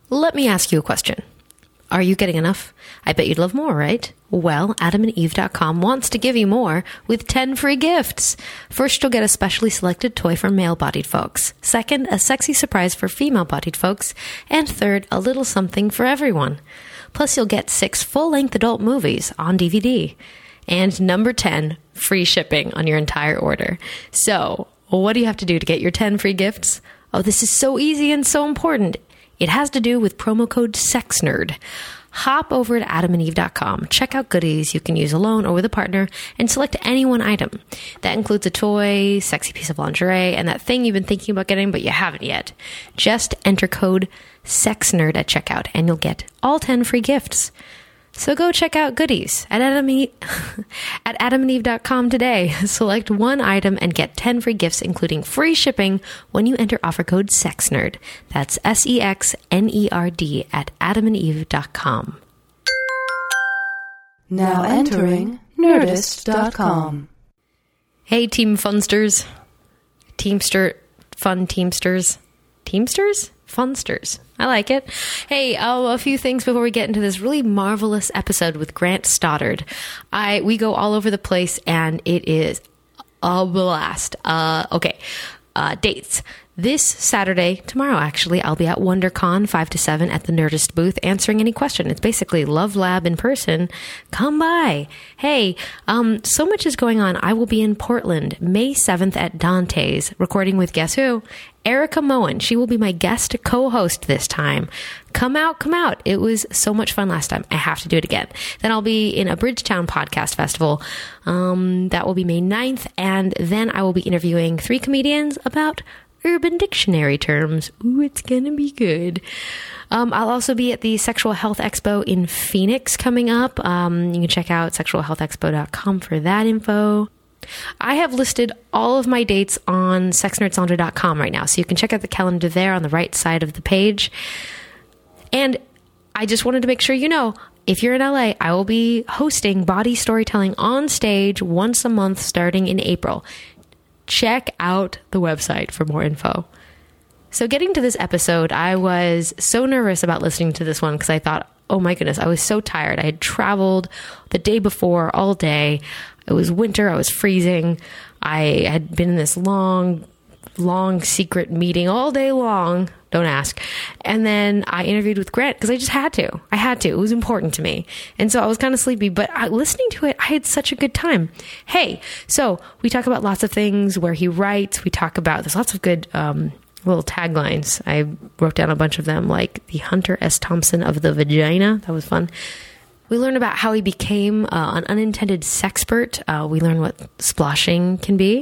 Let me ask you a question. Are you getting enough? I bet you'd love more, right? Well, AdamandEve.com wants to give you more with 10 free gifts. First, you'll get a specially selected toy for male-bodied folks. Second, a sexy surprise for female-bodied folks. And third, a little something for everyone. Plus, you'll get 6 full-length adult movies on DVD. And number 10, free shipping on your entire order. So, what do you have to do to get your 10 free gifts? Oh, this is so easy and so important. It has to do with promo code SEXNERD. Hop over to AdamandEve.com, check out goodies you can use alone or with a partner, and select any one item. That includes a toy, sexy piece of lingerie, and that thing you've been thinking about getting but you haven't yet. Just enter code SEXNERD at checkout, and you'll get all 10 free gifts. So go check out goodies at AdamandEve.com today. Select one item and get 10 free gifts, including free shipping when you enter offer code SEXNERD. That's SEXNERD at AdamandEve.com. Now entering Nerdist.com. Hey, Team Funsters. Teamsters? Funsters. I like it. Hey, a few things before we get into this really marvelous episode with Grant Stoddard. We go all over the place, and it is a blast. Dates. This Saturday, tomorrow actually, I'll be at WonderCon 5 to 7 at the Nerdist booth answering any question. It's basically Love Lab in person. Come by. Hey, so much is going on. I will be in Portland May 7th at Dante's recording with guess who? Erica Moen. She will be my guest co-host this time. Come out. It was so much fun last time. I have to do it again. Then I'll be in a Bridgetown podcast festival. That will be May 9th. And then I will be interviewing 3 comedians about Urban Dictionary terms. Ooh, it's gonna be good. I'll also be at the Sexual Health Expo in Phoenix coming up. You can check out sexualhealthexpo.com for that info. I have listed all of my dates on sexnerdsandra.com right now, so you can check out the calendar there on the right side of the page. And I just wanted to make sure you know, if you're in LA, I will be hosting Body Storytelling on stage once a month starting in April. Check out the website for more info. So getting to this episode, I was so nervous about listening to this one because I thought, oh my goodness, I was so tired. I had traveled the day before all day. It was winter. I was freezing. I had been in this long secret meeting all day long. Don't ask. And then I interviewed with Grant because I just had to. I had to. It was important to me. And so I was kind of sleepy, but listening to it, I had such a good time. Hey, so we talk about lots of things where he writes. We talk about, there's lots of good little taglines. I wrote down a bunch of them, like the Hunter S. Thompson of the vagina. That was fun. We learn about how he became an unintended sexpert. We learn what splashing can be.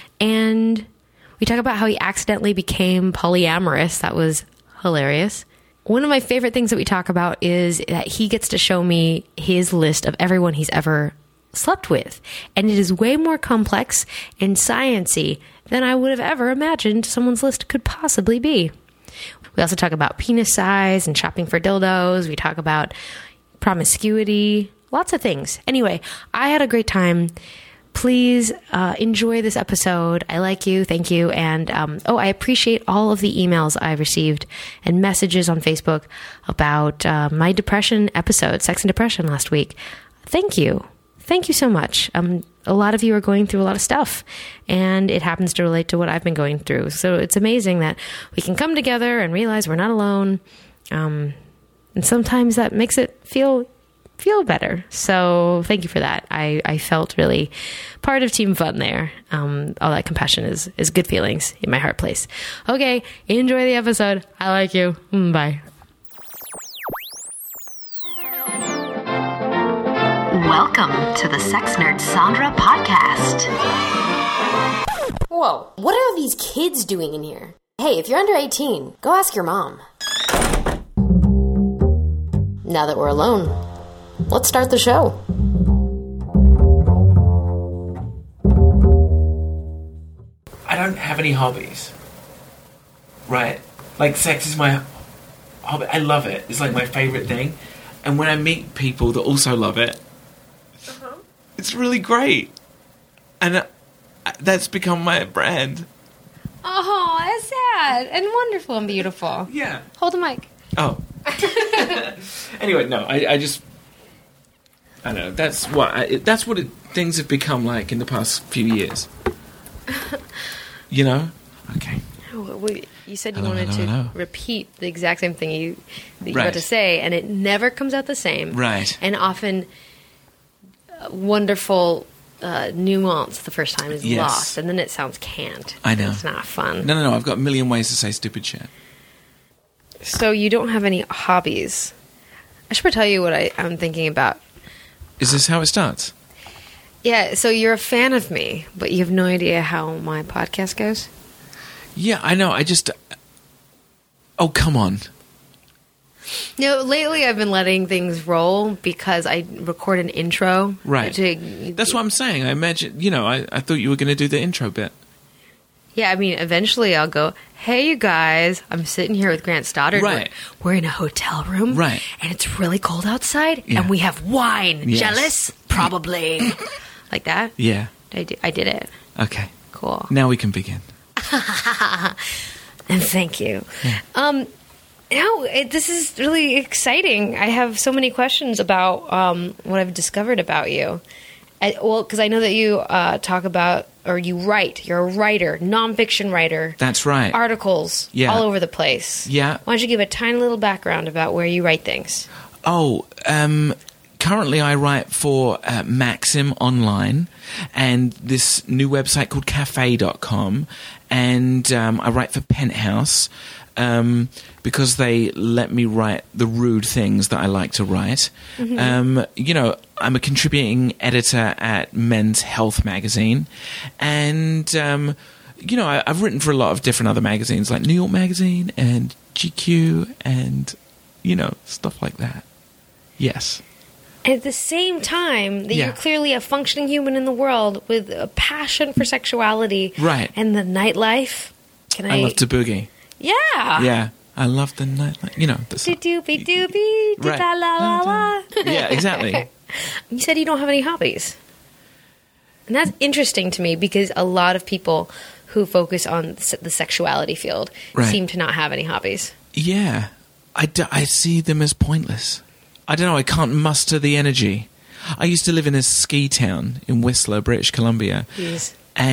And we talk about how he accidentally became polyamorous. That was hilarious. One of my favorite things that we talk about is that he gets to show me his list of everyone he's ever slept with. And it is way more complex and sciencey than I would have ever imagined someone's list could possibly be. We also talk about penis size and shopping for dildos. We talk about promiscuity, lots of things. Anyway, I had a great time. Please enjoy this episode. I like you. Thank you. And I appreciate all of the emails I've received and messages on Facebook about my depression episode, Sex and Depression last week. Thank you. Thank you so much. A lot of you are going through a lot of stuff, and it happens to relate to what I've been going through. So it's amazing that we can come together and realize we're not alone. And sometimes that makes it feel better. So thank you for that. I felt really part of Team Fun there. All that compassion is good feelings in my heart place. Okay, enjoy the episode. I like you. Bye. Welcome to the Sex Nerd Sandra podcast. Whoa, what are these kids doing in here? Hey, if you're under 18, go ask your mom. Now that we're alone, let's start the show. I don't have any hobbies. Right? Like, sex is my hobby. I love it. It's like my favorite thing. And when I meet people that also love it, it's really great. And that's become my brand. Oh, that's sad and wonderful and beautiful. Yeah. Hold the mic. Oh. Anyway, no, I just... I don't know. That's what things have become like in the past few years. You know? Okay. You said you wanted to repeat the exact same thing you were about to say, and it never comes out the same. Right. And often wonderful nuance the first time is lost, and then it sounds canned. I know. It's not fun. No. I've got a million ways to say stupid shit. So you don't have any hobbies. I should probably tell you what I'm thinking about. Is this how it starts? Yeah, so you're a fan of me, but you have no idea how my podcast goes? Yeah, I know. I just... Oh, come on. No, lately I've been letting things roll because I record an intro. Right. That's what I'm saying. I imagine... You know, I thought you were going to do the intro bit. Yeah, I mean, eventually I'll go, hey, you guys, I'm sitting here with Grant Stoddard. Right. We're in a hotel room. Right. And it's really cold outside. Yeah. And we have wine. Yes. Jealous? Probably. Like that? Yeah. I did it. Okay. Cool. Now we can begin. And thank you. Yeah. This is really exciting. I have so many questions about what I've discovered about you. Because I know that you talk about, or you write. You're a writer, nonfiction writer. That's right. Articles all over the place. Yeah. Why don't you give a tiny little background about where you write things? Oh, currently I write for Maxim Online and this new website called cafe.com, and I write for Penthouse because they let me write the rude things that I like to write. Mm-hmm. You know, I'm a contributing editor at Men's Health magazine, and you know, I've written for a lot of different other magazines like New York Magazine and GQ and, you know, stuff like that. Yes. At the same time that you're clearly a functioning human in the world with a passion for sexuality and the nightlife. I love to boogie. Yeah. Yeah. I love the nightlife. You know, the doobie doobie, right. la la la. Yeah, exactly. You said you don't have any hobbies. And that's interesting to me because a lot of people who focus on the sexuality field seem to not have any hobbies. Yeah. I see them as pointless. I don't know, I can't muster the energy. I used to live in a ski town in Whistler, British Columbia. Jeez.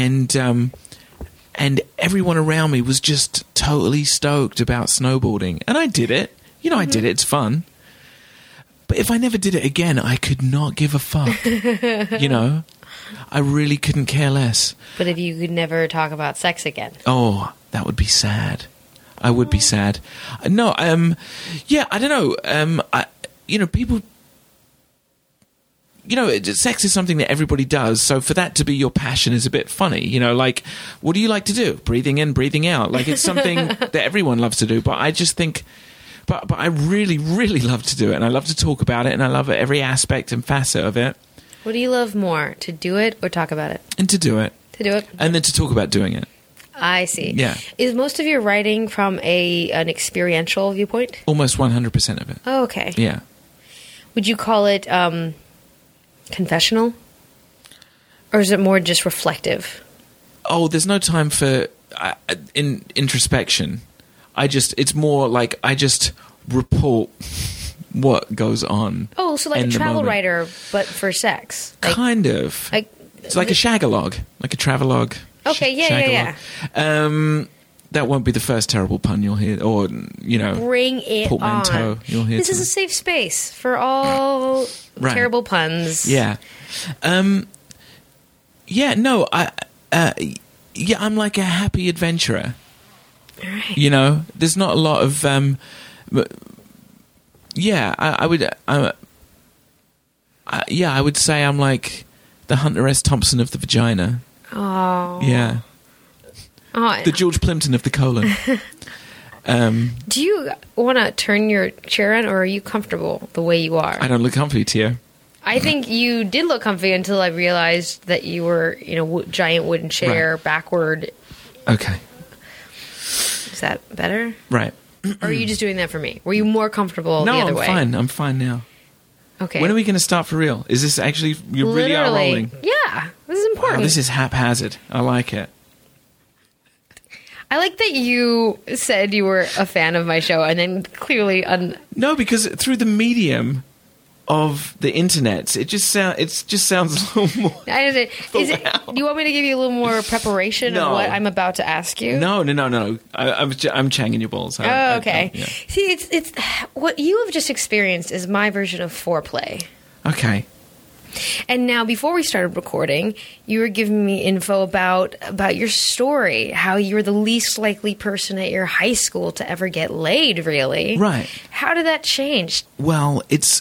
And everyone around me was just totally stoked about snowboarding. And I did it. You know, I did it. It's fun. But if I never did it again, I could not give a fuck. You know? I really couldn't care less. But if you could never talk about sex again? Oh, that would be sad. I would be sad. No, yeah, I don't know. You know, people... You know, sex is something that everybody does, so for that to be your passion is a bit funny. You know, like, what do you like to do? Breathing in, breathing out. Like, it's something that everyone loves to do, but I just think... But I really, really love to do it, and I love to talk about it, and I love every aspect and facet of it. What do you love more, to do it or talk about it? And to do it. To do it? And then to talk about doing it. I see. Yeah. Is most of your writing from an experiential viewpoint? Almost 100% of it. Oh, okay. Yeah. Would you call it confessional? Or is it more just reflective? Oh, there's no time for introspection. It's more like I just report what goes on. Oh, so like a travel writer, but for sex. Like, kind of. It's like a shagalogue, like a travelogue. Okay, yeah. That won't be the first terrible pun you'll hear, or, you know, bring it portmanteau on. You'll hear. This is a safe space for all terrible puns. Yeah. Yeah, no, I'm like a happy adventurer. All right. You know, there's not a lot of, I would say I'm like the Hunter S. Thompson of the vagina. Oh. Yeah. Oh. The George Plimpton of the colon. Do you want to turn your chair on, or are you comfortable the way you are? I don't look comfy to you. I think you did look comfy until I realized that you were in a giant wooden chair, backward. Okay. Is that better? Right. Or are you just doing that for me? Were you more comfortable the other way? No, I'm fine. I'm fine now. Okay. When are we going to start for real? Is this actually... You really are rolling? Yeah. This is important. Wow, this is haphazard. I like it. I like that you said you were a fan of my show, and then clearly No, because through the medium of the internet, it just sounds a little more. do you want me to give you a little more preparation of what I'm about to ask you? No. I'm changing your balls. Okay. See, it's what you have just experienced is my version of foreplay. Okay. And now, before we started recording, you were giving me info about your story, how you were the least likely person at your high school to ever get laid, really. Right. How did that change? Well, it's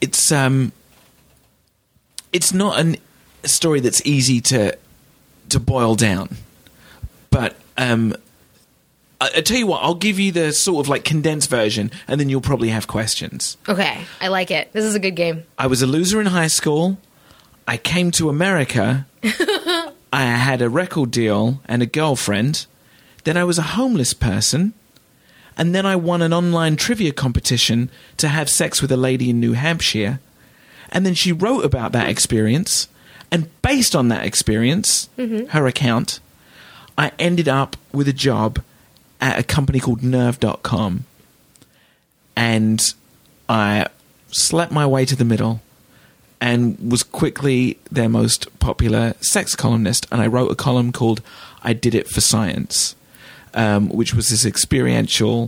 not a story that's easy to boil down. But I tell you what, I'll give you the sort of like condensed version, and then you'll probably have questions. Okay, I like it. This is a good game. I was a loser in high school. I came to America. I had a record deal and a girlfriend. Then I was a homeless person. And then I won an online trivia competition to have sex with a lady in New Hampshire. And then she wrote about that experience. And based on that experience, her account, I ended up with a job at a company called Nerve.com. And I slept my way to the middle and was quickly their most popular sex columnist. And I wrote a column called I Did It for Science, which was this experiential,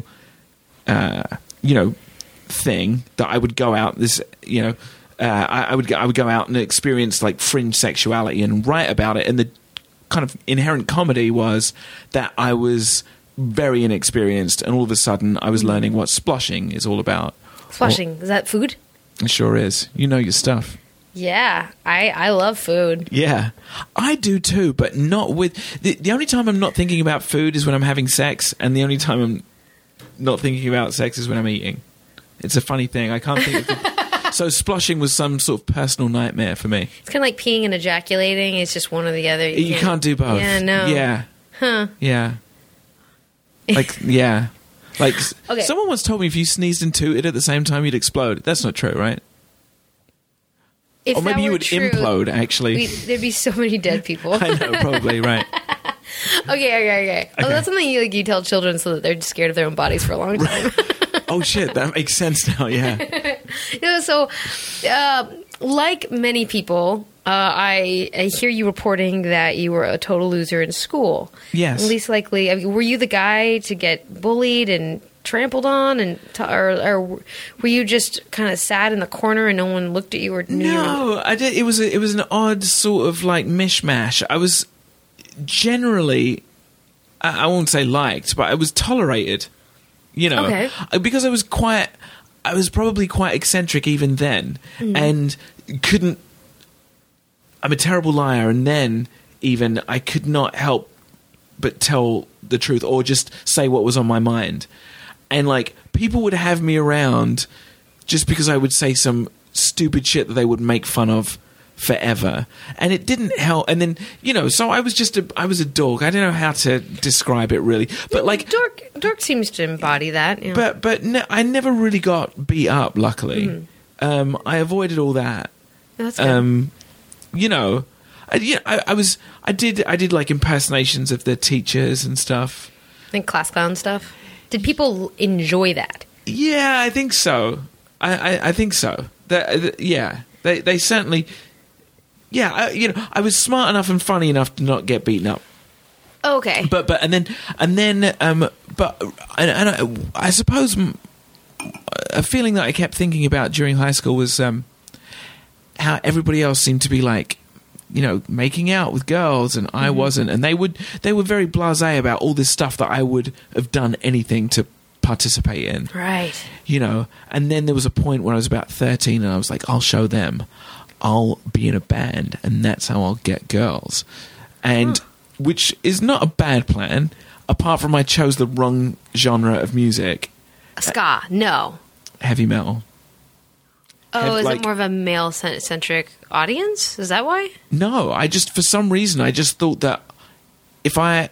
thing that I would go out, I would go out and experience like fringe sexuality and write about it. And the kind of inherent comedy was that I was very inexperienced, and all of a sudden I was learning what sploshing is all about. Sploshing, is that food? It sure is. You know your stuff. Yeah, I love food. Yeah, I do too, but not with... The only time I'm not thinking about food is when I'm having sex, and the only time I'm not thinking about sex is when I'm eating. It's a funny thing. I can't think of... So sploshing was some sort of personal nightmare for me. It's kind of like peeing and ejaculating. It's just one or the other. You can't do both. Yeah, no. Yeah. Huh. Yeah. Like, yeah. Like, okay. Someone once told me if you sneezed and tooted at the same time, you'd explode. That's not true, right? If or maybe you would true, implode, actually. There'd be so many dead people. I know, probably, right. Okay. Oh, that's something you tell children so that they're scared of their own bodies for a long time. Oh, shit, that makes sense now, yeah. So, like many people, I hear you reporting that you were a total loser in school. Yes. Least likely, were you the guy to get bullied and trampled on, or were you just kind of sat in the corner and no one looked at you or knew? No, I did. It was an odd sort of like mishmash. I was generally, I won't say liked, but I was tolerated. Okay. Because I was probably quite eccentric even then, and couldn't. I'm a terrible liar, and then even I could not help but tell the truth or just say what was on my mind. And like people would have me around just because I would say some stupid shit that they would make fun of forever, and it didn't help. And then so I was a dork. I don't know how to describe it really, but like dork seems to embody that. Yeah. But I never really got beat up. Luckily, I avoided all that. That's good. I did like impersonations of the teachers and stuff. And class clown stuff. Did people enjoy that? Yeah, I think so. I think so. They certainly. Yeah, I was smart enough and funny enough to not get beaten up. Okay. But I suppose a feeling that I kept thinking about during high school was how everybody else seemed to be like, making out with girls, and I wasn't, and they were very blasé about all this stuff that I would have done anything to participate in. Right. And then there was a point when I was about 13, and I was like, I'll show them. I'll be in a band, and that's how I'll get girls. And which is not a bad plan, apart from I chose the wrong genre of music. Ska, no. Heavy metal. Oh, is it more of a male-centric audience? Is that why? No, for some reason, I just thought that if I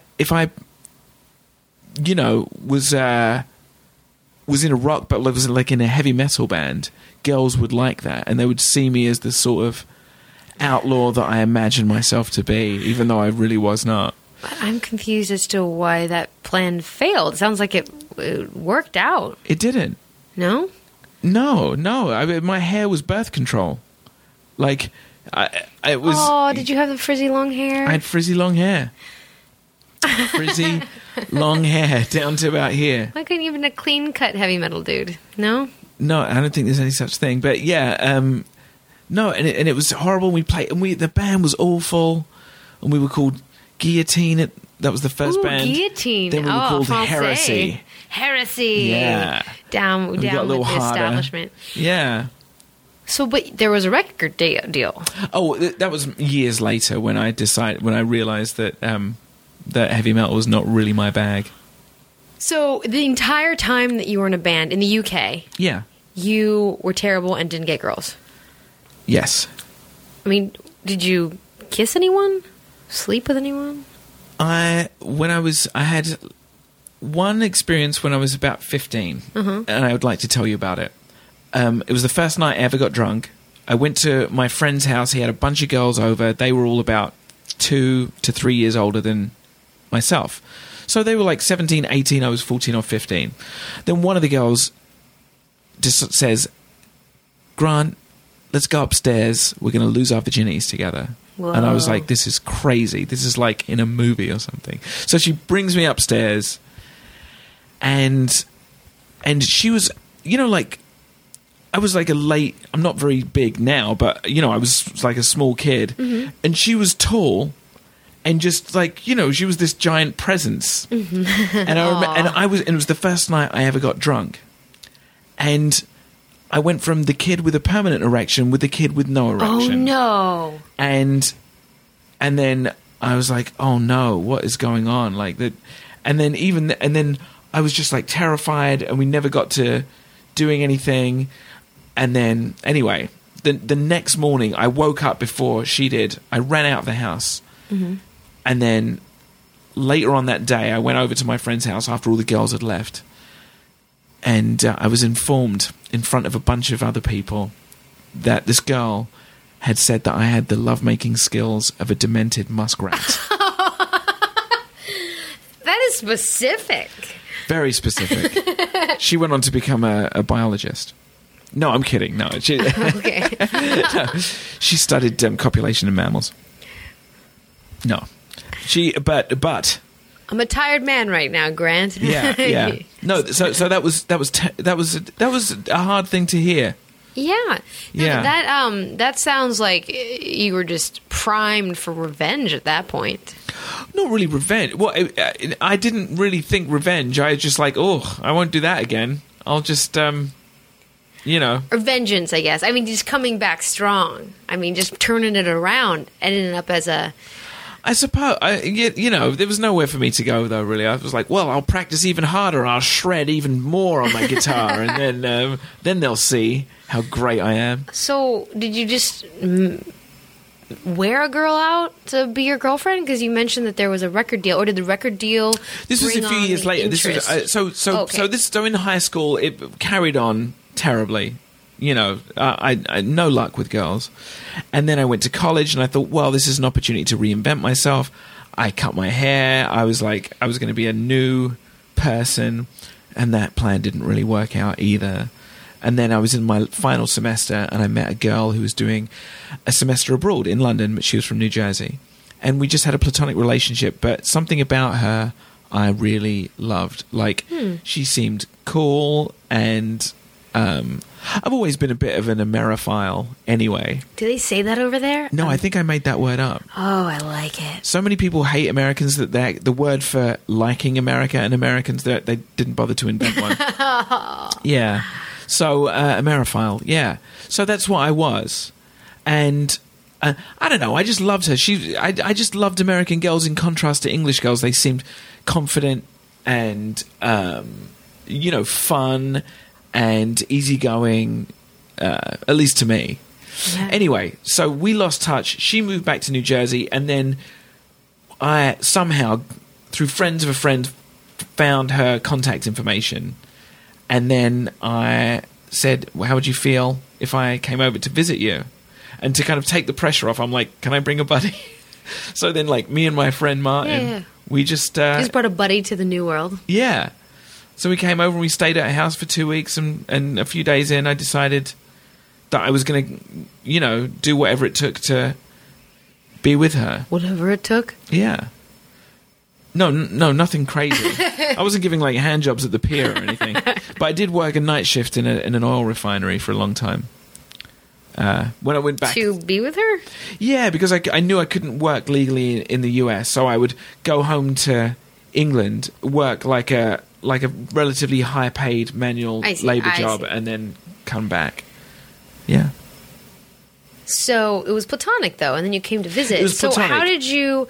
was in a rock, but was like in a heavy metal band, girls would like that, and they would see me as the sort of outlaw that I imagined myself to be, even though I really was not. I'm confused as to why that plan failed. It sounds like it worked out. It didn't. No? No. My hair was birth control. Like, it was... Oh, did you have the frizzy long hair? I had frizzy long hair. Frizzy long hair down to about here. Why couldn't you have been a clean-cut heavy metal dude? No? No, I don't think there's any such thing. But yeah, no, and it was horrible. We played, and the band was awful, and we were called Guillotine. That was the first band. Guillotine. Then we were called Francais. Heresy. Heresy. Yeah. Down with the establishment. Yeah. So, but there was a record deal. Oh, that was years later when I realized that that heavy metal was not really my bag. So the entire time that you were in a band in the UK, Yeah. you were terrible and didn't get girls. Yes. I mean, did you kiss anyone? Sleep with anyone? I had one experience when I was about 15, and I would like to tell you about it. It was the first night I ever got drunk. I went to my friend's house. He had a bunch of girls over. They were all about 2 to 3 years older than myself. So they were like 17, 18. I was 14 or 15. Then one of the girls just says, Grant, let's go upstairs. We're going to lose our virginities together. Whoa. And I was like, this is crazy. This is like in a movie or something. So she brings me upstairs, and she was, like, I was like I'm not very big now, but, I was like a small kid. Mm-hmm. And she was tall and just like, she was this giant presence. Mm-hmm. And it was the first night I ever got drunk. And I went from the kid with a permanent erection with the kid with no erection. Oh, no. And then I was like, oh no, what is going on? Like that. And then I was just like terrified, and we never got to doing anything. And then anyway, the next morning I woke up before she did. I ran out of the house. Mm-hmm. And then later on that day, I went over to my friend's house after all the girls had left. And I was informed in front of a bunch of other people that this girl had said that I had the lovemaking skills of a demented muskrat. That is specific. Very specific. She went on to become a biologist. No, I'm kidding. No, okay. No, she studied copulation in mammals. No, but. I'm a tired man right now, Grant. Yeah. No, so that was a hard thing to hear. Yeah. Yeah. That sounds like you were just primed for revenge at that point. Not really revenge. Well, I didn't really think revenge. I was just like, oh, I won't do that again. I'll just, Or vengeance, I guess. I mean, just coming back strong. I mean, just turning it around, ending up as a... I suppose, there was nowhere for me to go, though, really. I was like, well, I'll practice even harder. I'll shred even more on my guitar, and then they'll see how great I am. So, did you just wear a girl out to be your girlfriend? Because you mentioned that there was a record deal. Or did the record deal This was a few years later. Interest? This so in high school, it carried on terribly. I no luck with girls. And then I went to college, and I thought, well, this is an opportunity to reinvent myself. I cut my hair. I was like, I was going to be a new person, and that plan didn't really work out either. And then I was in my final semester, and I met a girl who was doing a semester abroad in London, but she was from New Jersey. And we just had a platonic relationship, but something about her I really loved. Like, she seemed cool, and... I've always been a bit of an Ameriphile anyway. Do they say that over there? No, I think I made that word up. Oh, I like it. So many people hate Americans that the word for liking America and Americans, that they didn't bother to invent one. Yeah. So, Ameriphile, yeah. So that's what I was. And I don't know, I just loved her. I just loved American girls in contrast to English girls. They seemed confident and, fun and easygoing, at least to me. Yeah. Anyway, so we lost touch. She moved back to New Jersey, and then I somehow, through friends of a friend, found her contact information. And then I said, well, how would you feel if I came over to visit you? And to kind of take the pressure off, I'm like, can I bring a buddy? So then, like, me and my friend Martin, We just... You just brought a buddy to the new world. Yeah. So we came over and we stayed at her house for 2 weeks, and a few days in, I decided that I was going to, do whatever it took to be with her. Whatever it took? Yeah. No, nothing crazy. I wasn't giving, hand jobs at the pier or anything. But I did work a night shift in an oil refinery for a long time. When I went back... To be with her? Yeah, because I knew I couldn't work legally in the US, so I would go home to England, work like a relatively high-paid manual labour job, and then come back. Yeah. So it was platonic, though, and then you came to visit. It was platonic. So how did you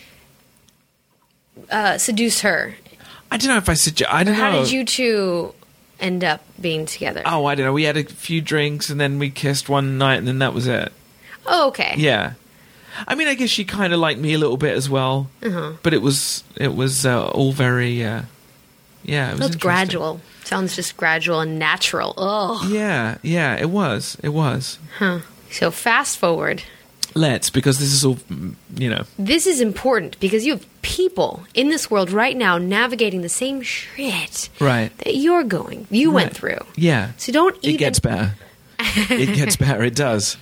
seduce her? I don't know if I don't know. How did you two end up being together? Oh, I don't know. We had a few drinks, and then we kissed one night, and then that was it. Oh, okay. Yeah. I mean, I guess she kind of liked me a little bit as well. Uh-huh. But it was all very... it was It's gradual. Sounds just gradual and natural. Oh. Yeah, it was. Huh. So fast forward. Because this is all, This is important because you have people in this world right now navigating the same shit right. that you went through. Yeah. So don't even... It gets better. It gets better. It does.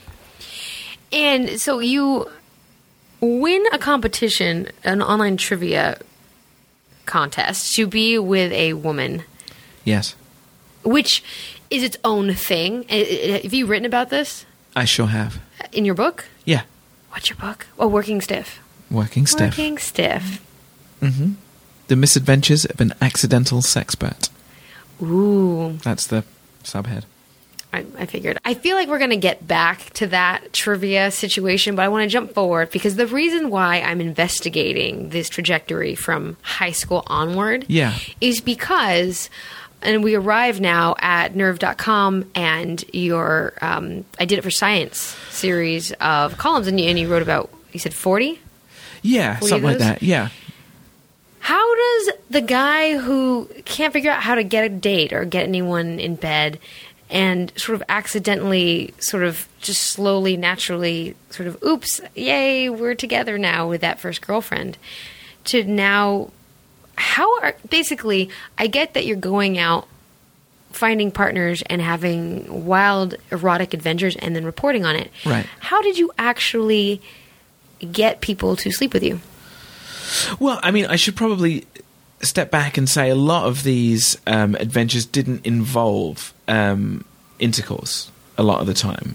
And so you win a competition, an online trivia contest, to be with a woman. Yes. Which is its own thing. Have you written about this? I sure have. In your book? Yeah. What's your book? Oh, Working Stiff. Working Stiff. Working Stiff. Mm-hmm. The Misadventures of an Accidental Sexpert. Ooh. That's the subhead. I figured. I feel like we're going to get back to that trivia situation, but I want to jump forward because the reason why I'm investigating this trajectory from high school onward is because... And we arrive now at nerve.com and your I Did It for Science series of columns. And you wrote about, you said 40? Yeah, 40 something like that. Yeah. How does the guy who can't figure out how to get a date or get anyone in bed and sort of accidentally sort of just slowly, naturally sort of, oops, yay, we're together now with that first girlfriend, to now... basically, I get that you're going out, finding partners and having wild, erotic adventures and then reporting on it. Right. How did you actually get people to sleep with you? Well, I mean, I should probably step back and say a lot of these adventures didn't involve intercourse a lot of the time.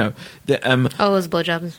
Those blowjobs.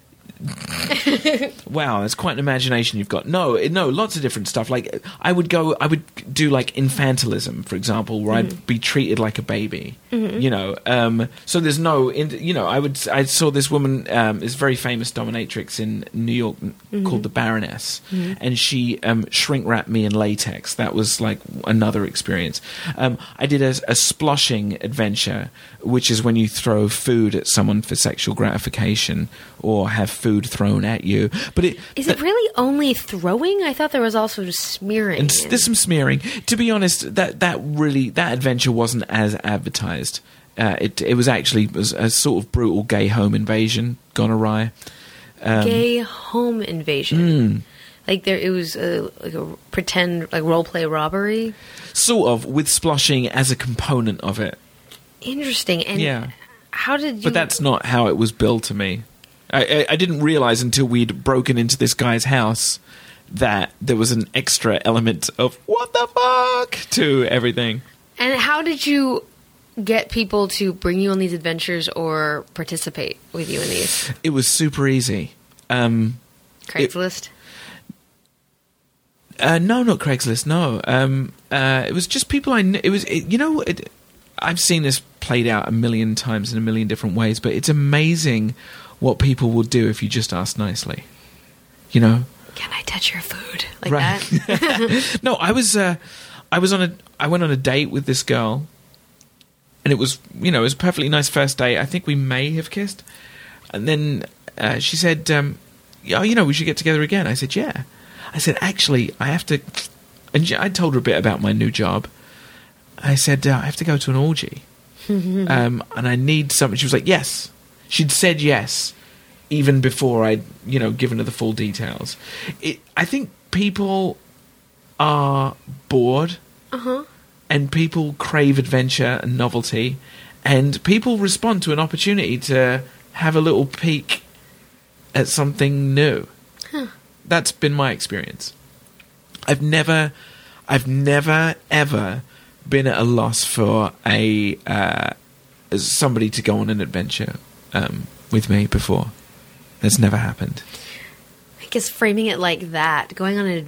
Wow, that's quite an imagination you've got. No, lots of different stuff. Like I would do like infantilism, for example, where I'd be treated like a baby. Mm-hmm. So there's no, I saw this woman, this very famous dominatrix in New York called the Baroness, and she shrink wrapped me in latex. That was like another experience. I did a sploshing adventure, which is when you throw food at someone for sexual gratification or have food thrown at you. But is it really only throwing? I thought there was also just smearing. And there's some smearing. To be honest, that adventure wasn't as advertised. It was actually a sort of brutal gay home invasion gone awry. Gay home invasion. Like it was like a pretend like role play robbery. Sort of, with sploshing as a component of it. Interesting. And how did you? But that's not how it was billed to me. I didn't realize until we'd broken into this guy's house that there was an extra element of what the fuck to everything. And how did you get people to bring you on these adventures or participate with you in these? It was super easy. Craigslist? No, not Craigslist. No. It was just people I knew. I've seen this played out a million times in a million different ways, but it's amazing what people will do if you just ask nicely. Can I touch your food like that? No, I went on a date with this girl, and it was it was a perfectly nice first date. I think we may have kissed, and then she said, we should get together again. I said, yeah. I said, actually, I have to. And I told her a bit about my new job. I said, I have to go to an orgy, and I need something. She was like, yes. She'd said yes, even before I'd given her the full details. I think people are bored, and people crave adventure and novelty, and people respond to an opportunity to have a little peek at something new. That's been my experience. I've never ever been at a loss for somebody to go on an adventure with me before. That's never happened. I guess framing it like that, going on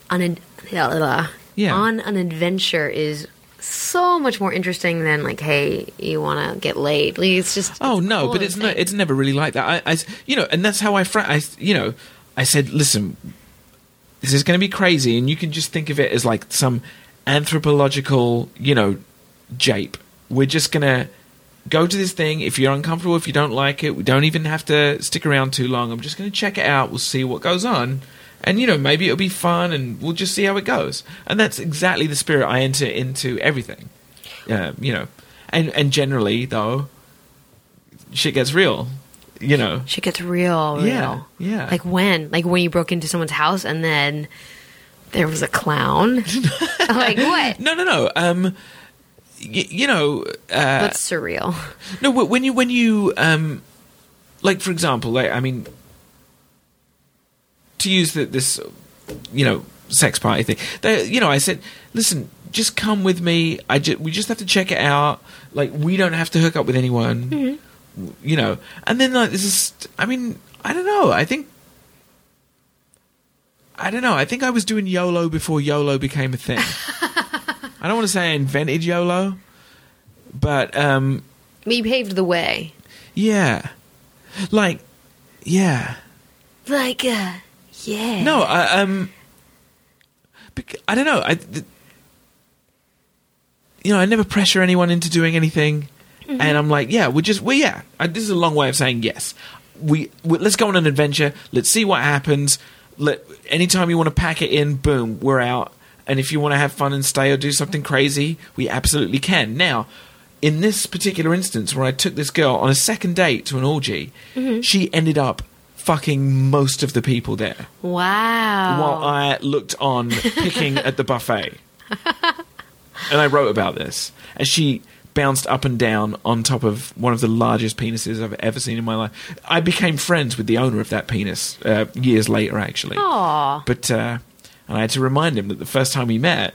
an adventure is so much more interesting than like, hey, you want to get laid. Like, it's just but it's never really like that. I and that's how I said, listen, this is going to be crazy, and you can just think of it as like some anthropological, jape. We're just going to go to this thing. If you're uncomfortable, if you don't like it, we don't even have to stick around too long. I'm just going to check it out. We'll see what goes on. And, maybe it'll be fun, and we'll just see how it goes. And that's exactly the spirit I enter into everything. And generally, though, shit gets real. Shit gets real. Yeah. Like when you broke into someone's house and then there was a clown. Like what? No. That's surreal. No, when you like, for example, to use this, sex party thing, I said, listen, just come with me. We just have to check it out. Like, we don't have to hook up with anyone. Mm-hmm. And then like this is, I don't know. I think I was doing YOLO before YOLO became a thing. I don't want to say I invented YOLO, but you paved the way. Yeah. Yeah. No, I don't know. I never pressure anyone into doing anything. Mm-hmm. And I'm like, this is a long way of saying yes. Let's go on an adventure. Let's see what happens. Anytime you want to pack it in, boom, we're out. And if you want to have fun and stay or do something crazy, we absolutely can. Now, in this particular instance where I took this girl on a second date to an orgy, she ended up fucking most of the people there. Wow. While I looked on picking at the buffet. And I wrote about this. And she bounced up and down on top of one of the largest penises I've ever seen in my life. I became friends with the owner of that penis years later, actually. Aww. But and I had to remind him that the first time we met,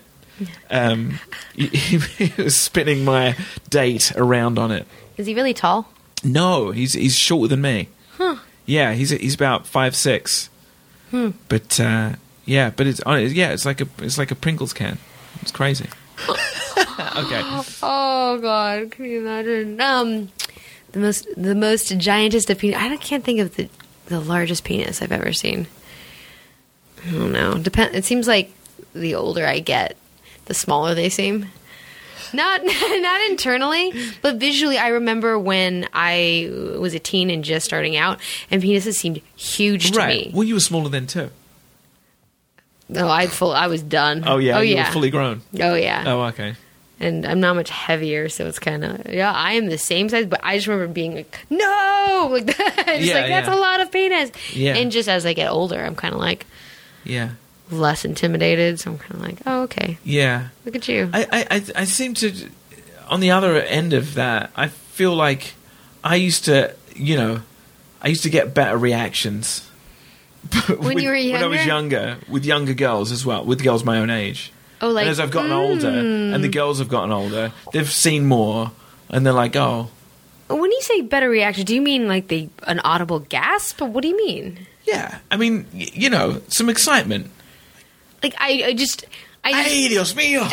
he was spinning my date around on it. Is he really tall? No, he's shorter than me. Huh. Yeah, he's about 5'6". But it's like a Pringles can. It's crazy. Okay. Oh God, can you imagine? The most giantest of penis. I can't think of the largest penis I've ever seen. I don't know. It seems like the older I get, the smaller they seem. Not internally, but visually. I remember when I was a teen and just starting out, and penises seemed huge to me. Well, you were smaller then too. No, I was done. Oh yeah, you were fully grown. Oh yeah. Oh okay. And I'm not much heavier, so it's kind of I am the same size, but I just remember being like, no, like that. That's a lot of penis. Yeah. And just as I get older, I'm kind of like, less intimidated. So I'm kind of like, oh okay. Yeah. Look at you. I seem to, on the other end of that, I feel like I used to get better reactions. When you were younger? When I was younger, with younger girls as well, with girls my own age. Oh, like, and as I've gotten older, and the girls have gotten older, they've seen more, and they're like, oh. When you say better reaction, do you mean like an audible gasp? Or what do you mean? Yeah, I mean, some excitement. Like, I just... Ay, Dios mío!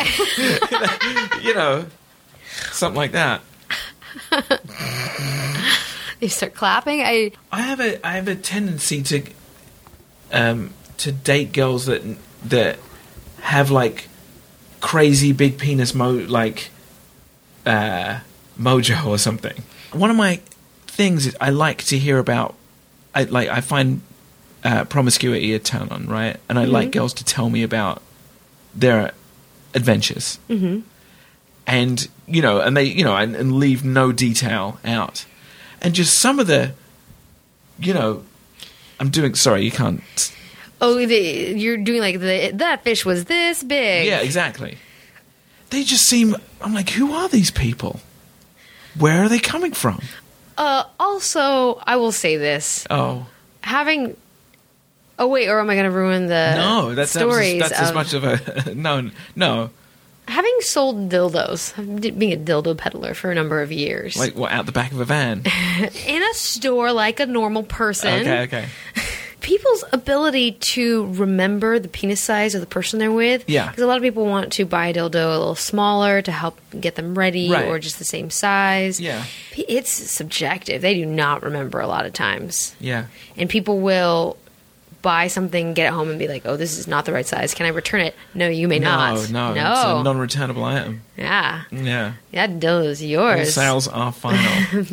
Something like that. You start clapping? I have a tendency to date girls that have like crazy big penis mojo or something. One of my things is I like to hear about. I find promiscuity a turn on, right? And I like girls to tell me about their adventures, and and they and leave no detail out, and just some of the, I'm doing. Sorry, you can't. you're doing like that fish was this big. Yeah, exactly. They just seem... I'm like, who are these people? Where are they coming from? Also, I will say this. Oh. Having... Oh, wait, or am I going to ruin the stories? That's as much of a... No. Having sold dildos, being a dildo peddler for a number of years. Like, what, out the back of a van? In a store like a normal person. Okay. People's ability to remember the penis size of the person they're with. Yeah. Because a lot of people want to buy a dildo a little smaller to help get them ready, right. or just the same size. Yeah. It's subjective. They do not remember a lot of times. Yeah. And people will buy something, get it home, and be like, oh, this is not the right size. Can I return it? No, you may not. No. It's a non-returnable item. Yeah. Yeah. That dildo is yours. All sales are final.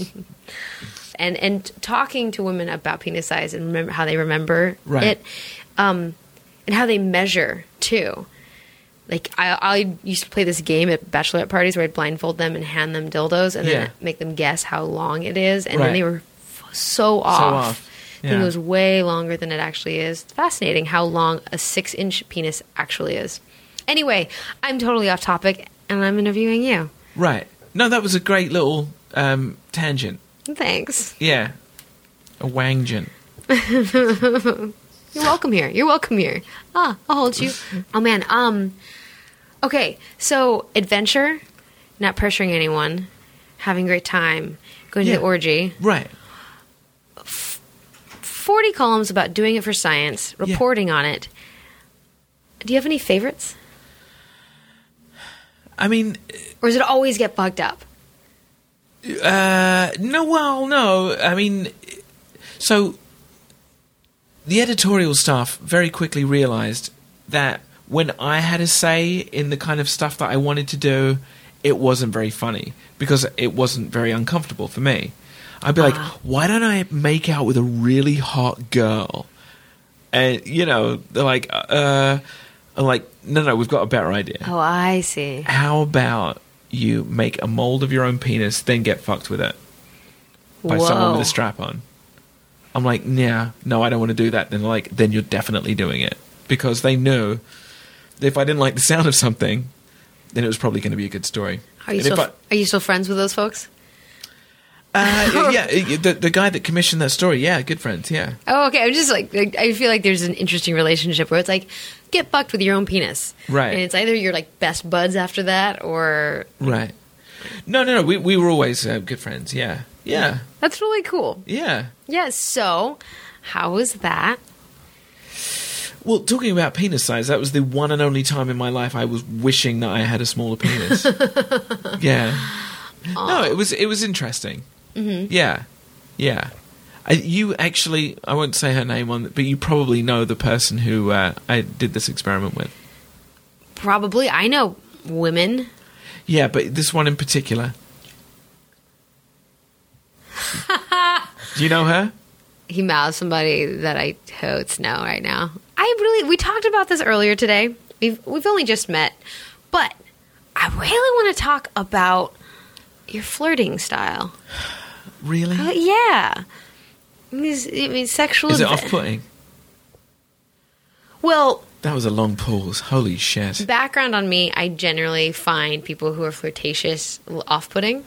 And talking to women about penis size and remember how they remember right. it, and how they measure too. Like I used to play this game at bachelorette parties where I'd blindfold them and hand them dildos and then make them guess how long it is, and right. then they were so off. Yeah. I think it was way longer than it actually is. It's fascinating how long a 6-inch penis actually is. Anyway, I'm totally off topic, and I'm interviewing you. Right. No, that was a great little tangent. Thanks. Yeah. A wangent. You're welcome here. I'll hold you. Oh, man. Okay, so adventure, not pressuring anyone, having a great time, going to the orgy. Right. 40 columns about doing it for science, reporting on it. Do you have any favorites? I mean... Or does it always get bugged up? No. I mean... So, the editorial staff very quickly realized that when I had a say in the kind of stuff that I wanted to do, it wasn't very funny, because it wasn't very uncomfortable for me. I'd be like, why don't I make out with a really hot girl? And, they're like, I'm like, no, we've got a better idea. Oh, I see. How about you make a mold of your own penis, then get fucked with it by someone with a strap on? I'm like, no, I don't want to do that. Then they're like, then you're definitely doing it. Because they knew that if I didn't like the sound of something, then it was probably going to be a good story. Are you still friends with those folks? Yeah, the guy that commissioned that story, good friends, yeah. Oh, okay. I'm just like, I feel like there's an interesting relationship where it's like, get fucked with your own penis. Right. And it's either you're like best buds after that or... Right. No, we were always good friends, yeah. Yeah. That's really cool. Yeah. Yeah, so how was that? Well, talking about penis size, that was the one and only time in my life I was wishing that I had a smaller penis. Yeah. No, it was interesting. Mm-hmm. Yeah. You actually, I won't say her name but you probably know the person who I did this experiment with. Probably. I know women. Yeah, but this one in particular. Do you know her? He mouthed somebody that I totes know right now. We talked about this earlier today. We've only just met, but I really want to talk about your flirting style. Really? Yeah. I mean, sexual... Is it off-putting? Well... That was a long pause. Holy shit. Background on me, I generally find people who are flirtatious off-putting.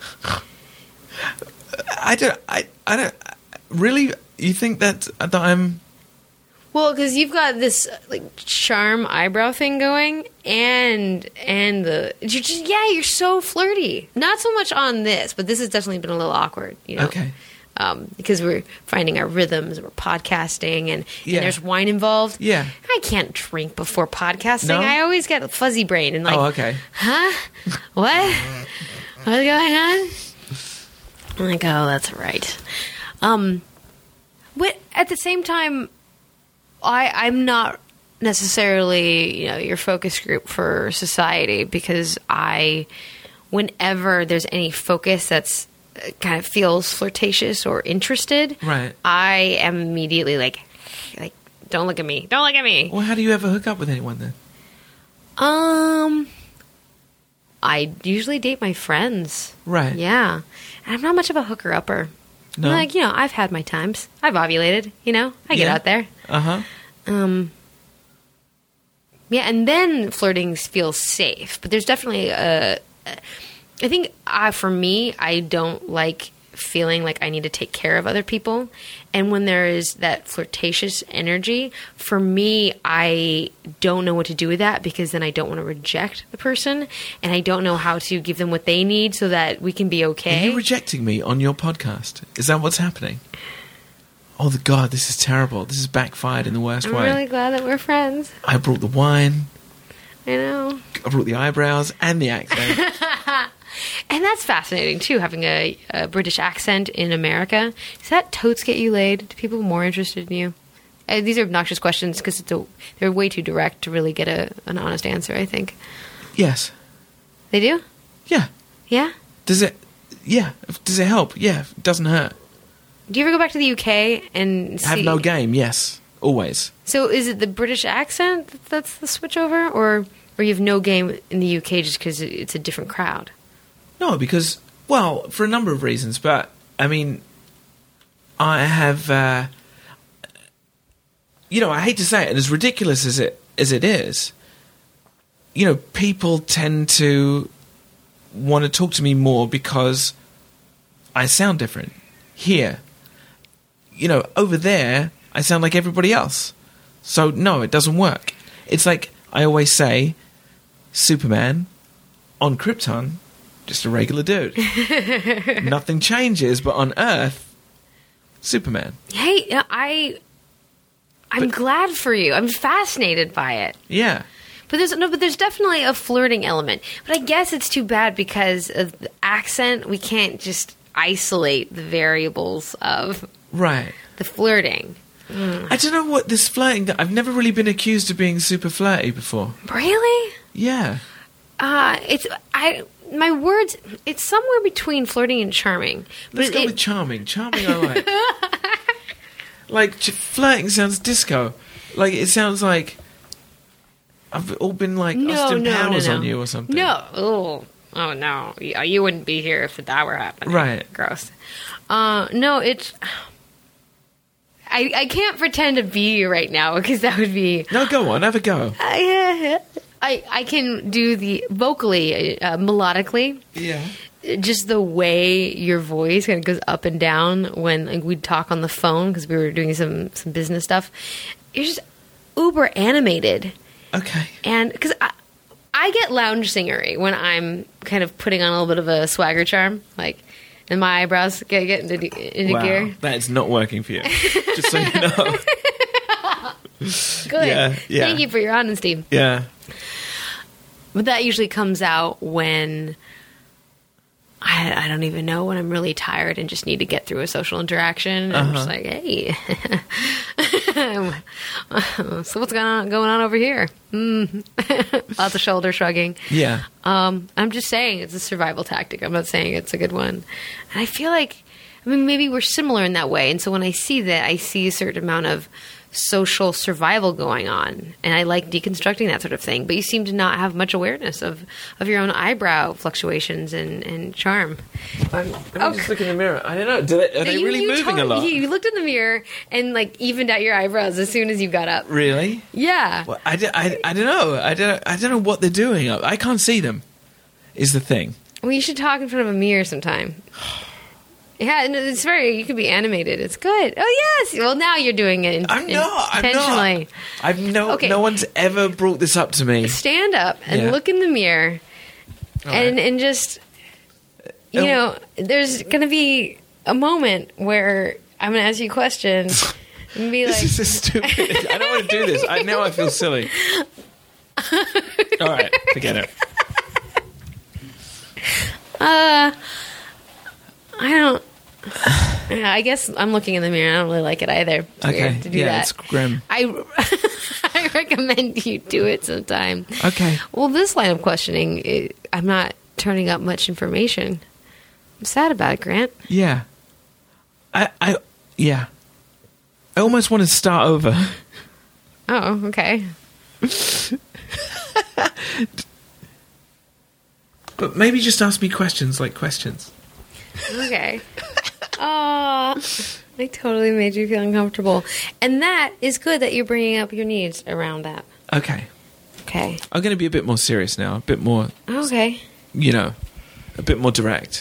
I don't... Really? You think that I'm... Well, because you've got this like charm eyebrow thing going, and you're so flirty. Not so much on this, but this has definitely been a little awkward, Okay. Because we're finding our rhythms, we're podcasting, and there's wine involved. Yeah. I can't drink before podcasting. No? I always get a fuzzy brain and like, oh, okay. Huh? What? What's going on? I'm like, oh, that's right. But at the same time, I'm not necessarily, your focus group for society, because whenever there's any focus that's kind of feels flirtatious or interested, right, I am immediately like, don't look at me. Don't look at me. Well, how do you ever hook up with anyone then? I usually date my friends. Right. Yeah. And I'm not much of a hooker-upper. No? Like, I've had my times. I've ovulated, I get out there. Uh-huh. Yeah, and then flirting feels safe. But there's definitely I think for me, I don't like feeling like I need to take care of other people. And when there is that flirtatious energy, for me, I don't know what to do with that because then I don't want to reject the person and I don't know how to give them what they need so that we can be okay. Are you rejecting me on your podcast? Is that what's happening? Oh, God, this is terrible. This is backfired in the worst I'm way. really glad that we're friends. I brought the wine. I know. I brought the eyebrows and the accent. And that's fascinating, too, having a British accent in America. Does that totes get you laid? Do people more interested in you? These are obnoxious questions because they're way too direct to really get an honest answer, I think. Yes. They do? Yeah. Yeah? Does it help? Yeah. It doesn't hurt. Do you ever go back to the UK and see... Have no game, yes. Always. So is it the British accent that's the switch over? Or you have no game in the UK just because it's a different crowd? No, because, well, for a number of reasons, but, I mean, I have, I hate to say it, and as ridiculous as it is, people tend to want to talk to me more because I sound different. Here, over there, I sound like everybody else. So, no, it doesn't work. It's like I always say, Superman on Krypton, just a regular dude. Nothing changes, but on Earth, Superman. Hey, I'm glad for you. I'm fascinated by it. Yeah. But there's definitely a flirting element. But I guess it's too bad because of the accent. We can't just isolate the variables of the flirting. I don't know what this flirting... I've never really been accused of being super flirty before. Really? Yeah. My words, it's somewhere between flirting and charming. Let's go with charming. Charming I like. Flirting sounds disco. Like, it sounds like I've all been like Austin Powers on you or something. No. Oh, no. You wouldn't be here if that were happening. Right. Gross. No, it's... I can't pretend to be you right now because that would be... No, go on. Have a go. I can do the vocally, melodically. Yeah. Just the way your voice kind of goes up and down when we'd talk on the phone because we were doing some business stuff. You're just uber animated. Okay. And because I get lounge singery when I'm kind of putting on a little bit of a swagger charm, like, and my eyebrows get into gear. That is not working for you. Just so you know. Good. Yeah. Thank you for your honesty. Yeah. But that usually comes out when I don't even know, when I'm really tired and just need to get through a social interaction. And I'm just like, hey, so what's going on over here? Lots of shoulder shrugging. Yeah. I'm just saying it's a survival tactic. I'm not saying it's a good one. And I feel like, maybe we're similar in that way. And so when I see that, I see a certain amount of social survival going on, and I like deconstructing that sort of thing. But you seem to not have much awareness of your own eyebrow fluctuations and charm. Let me just look in the mirror. I don't know. Are they really moving a lot? You looked in the mirror and evened out your eyebrows as soon as you got up. Really? Yeah. Well, I don't know. I don't know what they're doing. I can't see them. Is the thing. Well, you should talk in front of a mirror sometime. Yeah, it's you could be animated. It's good. Oh, yes. Well, now you're doing it intentionally. No one's ever brought this up to me. Stand up and look in the mirror and just, there's going to be a moment where I'm going to ask you a question and be like... This is stupid. I don't want to do this. Now I feel silly. All right, forget it. I guess I'm looking in the mirror. I don't really like it either. It's weird to do that. It's grim. I recommend you do it sometime. Okay. Well, this line of questioning, I'm not turning up much information. I'm sad about it, Grant. Yeah. I almost want to start over. Oh, okay. But maybe just ask me questions like questions. Okay. I totally made you feel uncomfortable. And that is good that you're bringing up your needs around that. Okay. Okay. I'm going to be a bit more serious now. A bit more, Okay. A bit more direct.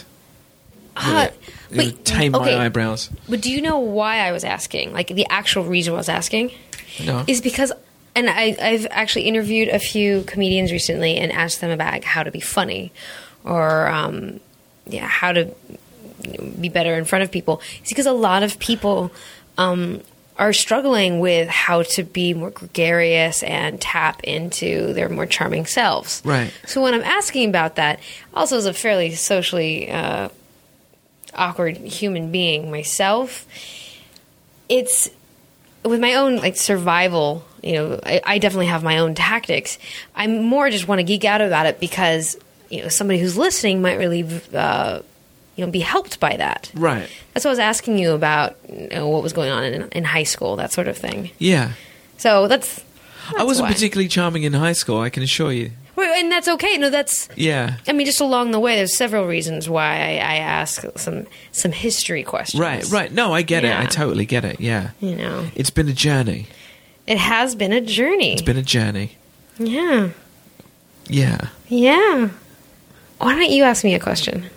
Tame my eyebrows. But do you know why I was asking? Like, the actual reason I was asking? No. Is because... And I've actually interviewed a few comedians recently and asked them about how to be funny or, how to be better in front of people. It's because a lot of people are struggling with how to be more gregarious and tap into their more charming selves. Right. So when I'm asking about that, also as a fairly socially awkward human being myself, it's with my own survival. I definitely have my own tactics. I more just want to geek out about it because somebody who's listening might really be helped by that. Right. That's what I was asking you about. What was going on in high school, that sort of thing. Yeah. So that's I wasn't why. Particularly charming in high school, I can assure you. Well, and that's okay. No, that's... Yeah. I mean, just along the way, there's several reasons why I ask some history questions. Right. No, I get it. Yeah. I totally get it, yeah. It's been a journey. It has been a journey. It's been a journey. Yeah. Yeah. Yeah. Why don't you ask me a question?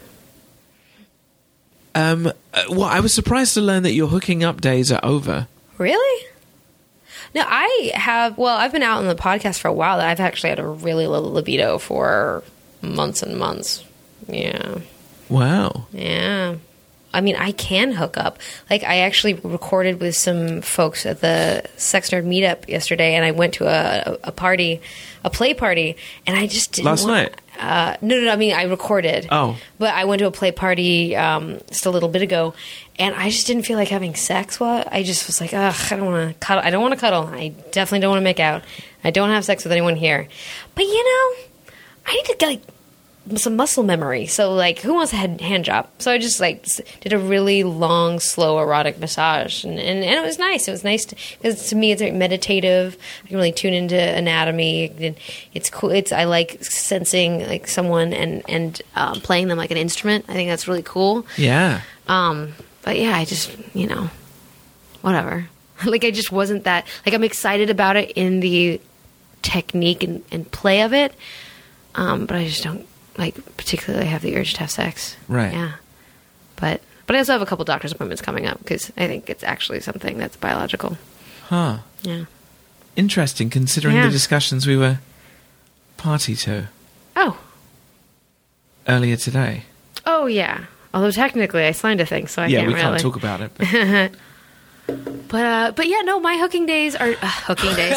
Well, I was surprised to learn that your hooking up days are over. Really? No, I've been out on the podcast for a while. I've actually had a really low libido for months and months. Yeah. Wow. Yeah. I mean, I can hook up. I actually recorded with some folks at the Sex Nerd meetup yesterday, and I went to a party, a play party, and I just didn't Last night? No, I mean, I recorded. Oh. But I went to a play party just a little bit ago, and I just didn't feel like having sex. Well, I just was like, ugh, I don't want to cuddle. I don't want to cuddle. I definitely don't want to make out. I don't have sex with anyone here. But, I need to get, some muscle memory. So, who wants a hand job? So I just, did a really long, slow, erotic massage. And it was nice. It was nice because to me, it's meditative. I can really tune into anatomy. It's cool. I like sensing, someone and playing them like an instrument. I think that's really cool. Yeah. But yeah, I just, whatever. I just wasn't that... I'm excited about it in the technique and play of it. But I just don't... particularly have the urge to have sex. Right. Yeah. But I also have a couple doctor's appointments coming up because I think it's actually something that's biological. Huh. Yeah. Interesting, considering the discussions we were party to. Oh. Earlier today. Oh, yeah. Although technically I signed a thing, so I can't really. Yeah, we can't talk about it. But yeah, no, my hooking days are... hooking days.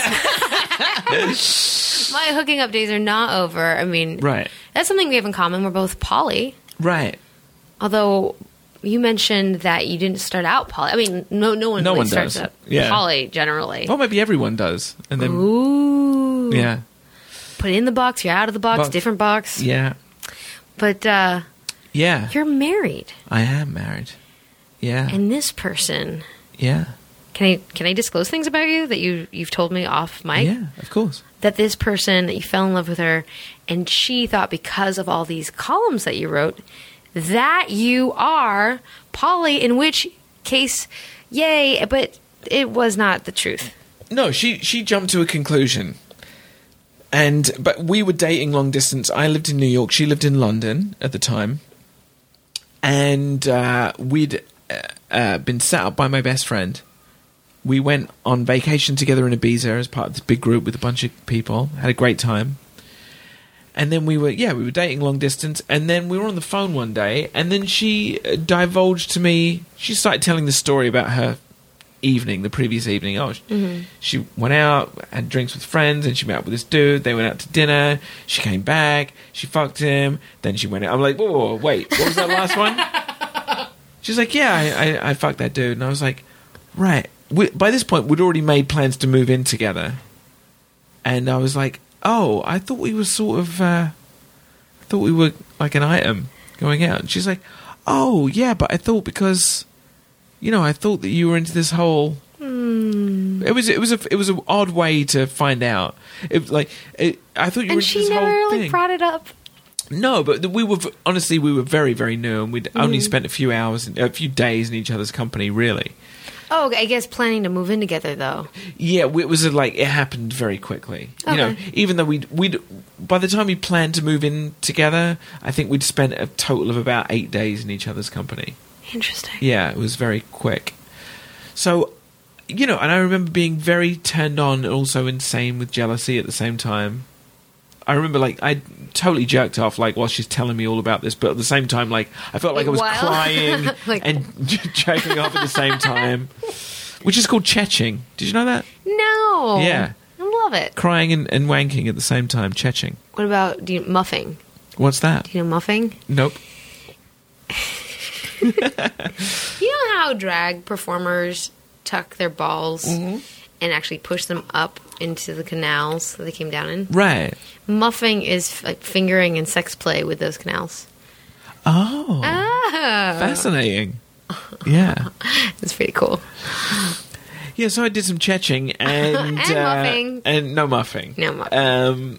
My hooking up days are not over. I mean... Right. That's something we have in common. We're both poly. Right. Although you mentioned that you didn't start out poly. I mean, no one really starts out poly generally. Well, maybe everyone does. And then, ooh. Yeah. Put it in the box, you're out of the box, different box. Yeah. But, yeah. You're married. I am married. Yeah. And this person... Yeah. Can I disclose things about you that you've told me off mic? Yeah, of course. That this person, that you fell in love with her, and she thought because of all these columns that you wrote, that you are poly, in which case, yay, but it was not the truth. No, she jumped to a conclusion. But we were dating long distance. I lived in New York. She lived in London at the time. And we'd been set up by my best friend. We went on vacation together in Ibiza as part of this big group with a bunch of people. Had a great time. And then we were dating long distance. And then we were on the phone one day. And then she divulged to me, she started telling the story about her evening, the previous evening. She went out, had drinks with friends, and she met up with this dude. They went out to dinner. She came back. She fucked him. Then she went out. I'm like, whoa, wait, what was that last one? She's like, yeah, I fucked that dude. And I was like, right. By this point, we'd already made plans to move in together. And I was like, oh, I thought we were sort of... I thought we were like an item going out. And she's like, oh, yeah, but I thought because... I thought that you were into this whole... It was an odd way to find out. I thought you were into this whole thing. And she never brought it up? No, but we were very, very new, and we'd only spent a few days in each other's company, really. Oh, I guess planning to move in together, though. Yeah, it happened very quickly. You know, even though we'd by the time we planned to move in together, I think we'd spent a total of about 8 days in each other's company. Interesting. Yeah, it was very quick. So, you know, and I remember being very turned on and also insane with jealousy at the same time. I remember, like, I totally jerked off, like, while she's telling me all about this, but at the same time, like, I felt like I was crying and jerking off at the same time, which is called chetching. Did you know that? No. Yeah. I love it. Crying and wanking at the same time, chetching. What about muffing? What's that? Do you know muffing? Nope. You know how drag performers tuck their balls and actually push them up into the canals that they came down in? Right. Muffing is like fingering and sex play with those canals. Oh. Fascinating. Yeah. It's pretty cool. Yeah, so I did some chetching and... muffing. And no muffing. No muffing.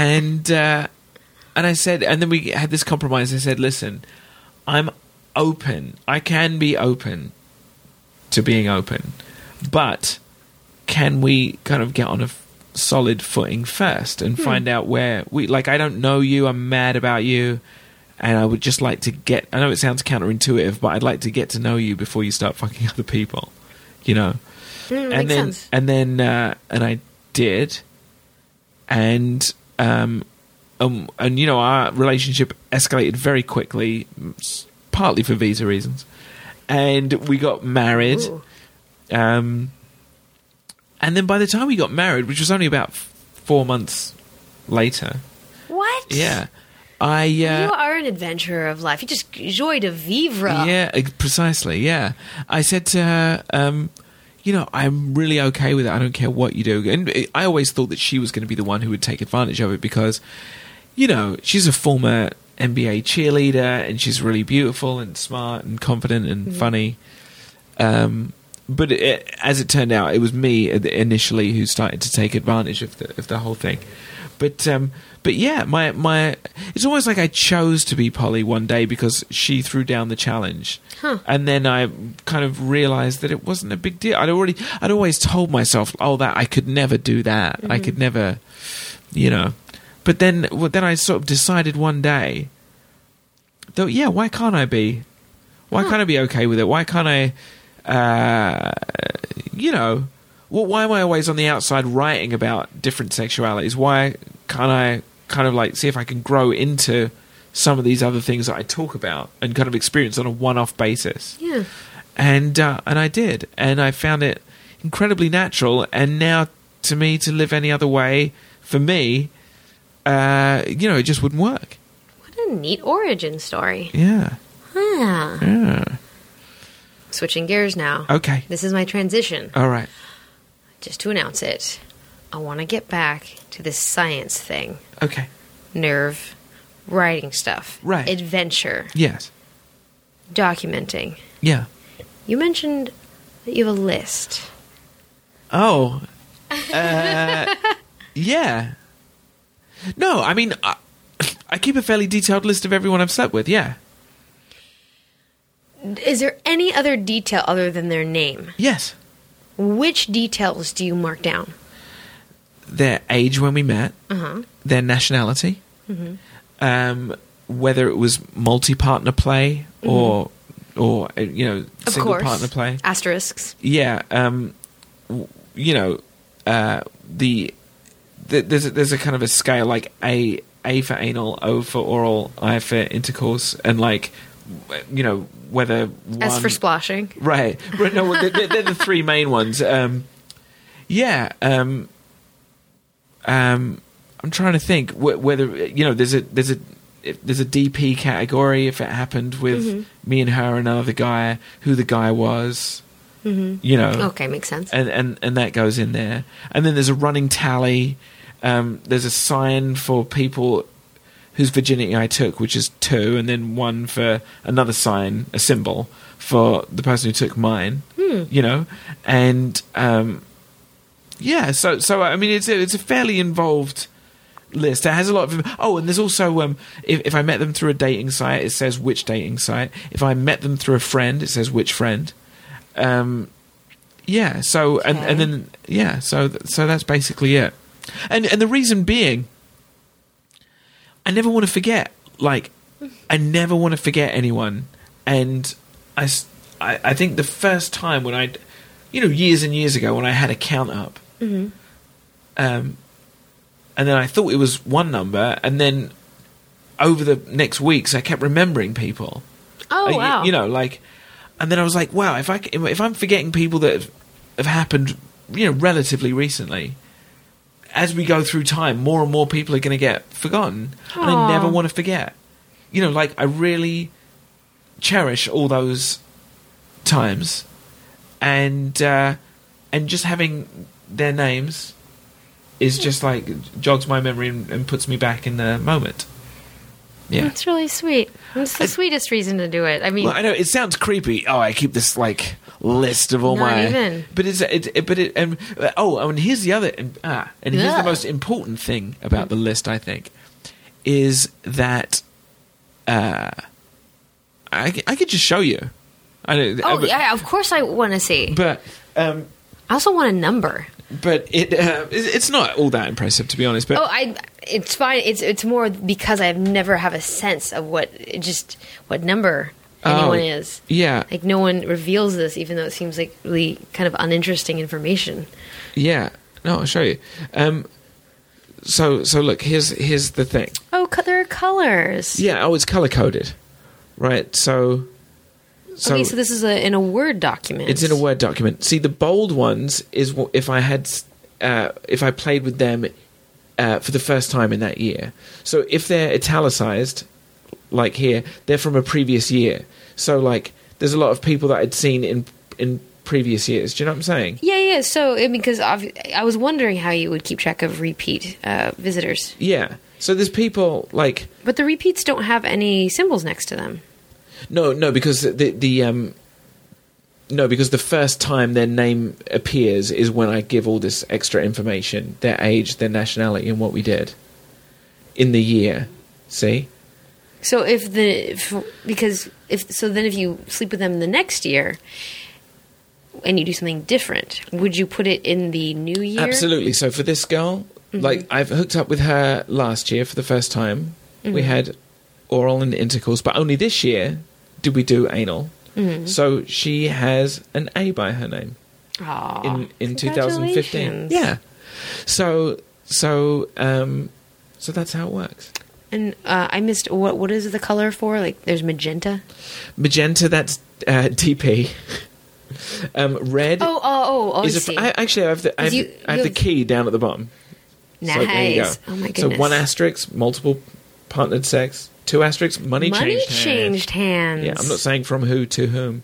And I said... And then we had this compromise. I said, listen, I'm open. I can be open to being open. But can we kind of get on a solid footing first and find out where we... Like, I don't know you. I'm mad about you. And I would just like to get... I know it sounds counterintuitive, but I'd like to get to know you before you start fucking other people. You know? Makes sense. And I did. And you know, our relationship escalated very quickly, partly for visa reasons. And we got married. Ooh. And then by the time we got married, which was only about 4 months later... What? Yeah. You are an adventurer of life. You just joy de vivre. Yeah, precisely, yeah. I said to her, you know, I'm really okay with it. I don't care what you do. And I always thought that she was going to be the one who would take advantage of it because, you know, she's a former NBA cheerleader and she's really beautiful and smart and confident and funny. But as it turned out, it was me initially who started to take advantage of the whole thing. But yeah, my it's almost like I chose to be poly one day because she threw down the challenge, and then I kind of realized that it wasn't a big deal. I'd always told myself, that I could never do that. I could never, you know. But then I sort of decided one day, though, yeah, why can't I be? Why can't I be okay with it? Why can't I, you know? Well, why am I always on the outside writing about different sexualities? Why can't I kind of like see if I can grow into some of these other things that I talk about and kind of experience on a one-off basis? Yeah. And I did. And I found it incredibly natural. And now, to me, to live any other way, for me, you know, it just wouldn't work. What a neat origin story. Yeah. Huh. Yeah. Switching gears now. Okay. This is my transition. All right. Just to announce it, I want to get back to this science thing. Okay. Nerve, writing stuff. Right. Adventure. Yes. Documenting. Yeah. You mentioned that you have a list. Oh. Yeah. No, I mean, I keep a fairly detailed list of everyone I've slept with, yeah. Is there any other detail other than their name? Yes. Which details do you mark down? Their age when we met, their nationality, whether it was multi-partner play or you know, single-partner play. Asterisks. Yeah. You know, there's a kind of a scale, like A for anal, O for oral, I for intercourse, and like, you know, whether one... S for splashing. Right. No, they're the three main ones. Yeah. I'm trying to think whether, you know, there's a DP category if it happened with me and her and another guy, who the guy was, you know. Okay, makes sense. And that goes in there. And then there's a running tally. There's a sign for people whose virginity I took, which is 2, and then 1 for another sign, a symbol, for the person who took mine, you know? And, yeah, so I mean, it's a fairly involved list. It has a lot of... and there's also if I met them through a dating site, it says which dating site. If I met them through a friend, it says which friend. Yeah. So Okay. and then so that's basically it. And the reason being, I never want to forget. Like, I never want to forget anyone. And I think the first time when I, years and years ago when I had a count up, and then I thought it was one number, and then over the next weeks I kept remembering people. Oh, wow. And then I was like, wow, if I'm forgetting people that have happened, relatively recently, as we go through time, more and more people are going to get forgotten, and I never want to forget. I really cherish all those times, and just having their names is just jogs my memory and puts me back in the moment. Yeah, That's really sweet. It's the sweetest reason to do it. I mean, well, I know it sounds creepy. Oh, I keep this list of all Not my. even. But and here's the other. And here's the most important thing about the list. I think is that I could just show you. yeah, of course I want to see. But I also want a number. But it's not all that impressive, to be honest. But It's fine. It's more because I never have a sense of what number anyone is. Yeah. Like, no one reveals this, even though it seems like really kind of uninteresting information. Yeah. No, I'll show you. So look, here's the thing. Oh, there are colors. Yeah. Oh, it's color coded, right? So Okay, so this is in a Word document. it's in a Word document. See, the bold ones is if I played with them for the first time in that year. So if they're italicized, like here, they're from a previous year. So there's a lot of people that I'd seen in previous years. Do you know what I'm saying? Yeah. So because I was wondering how you would keep track of repeat visitors. Yeah. So there's people But the repeats don't have any symbols next to them. No, because because the first time their name appears is when I give all this extra information, their age, their nationality, and what we did in the year. See? So if you sleep with them the next year and you do something different, would you put it in the new year? Absolutely. So for this girl, I've hooked up with her last year for the first time. Mm-hmm. We had oral and intercourse, but only this year did we do anal. Mm-hmm. So she has an A by her name. Aww, in 2015. Yeah. So that's how it works. And I missed what is the color for? There's magenta. Magenta, that's DP. Red. I see. Actually, I have the key down at the bottom. Nice. So there you go. Oh my goodness. So 1 asterisk, multiple partnered sex. 2 asterisks, money changed hands. Yeah, I'm not saying from who to whom.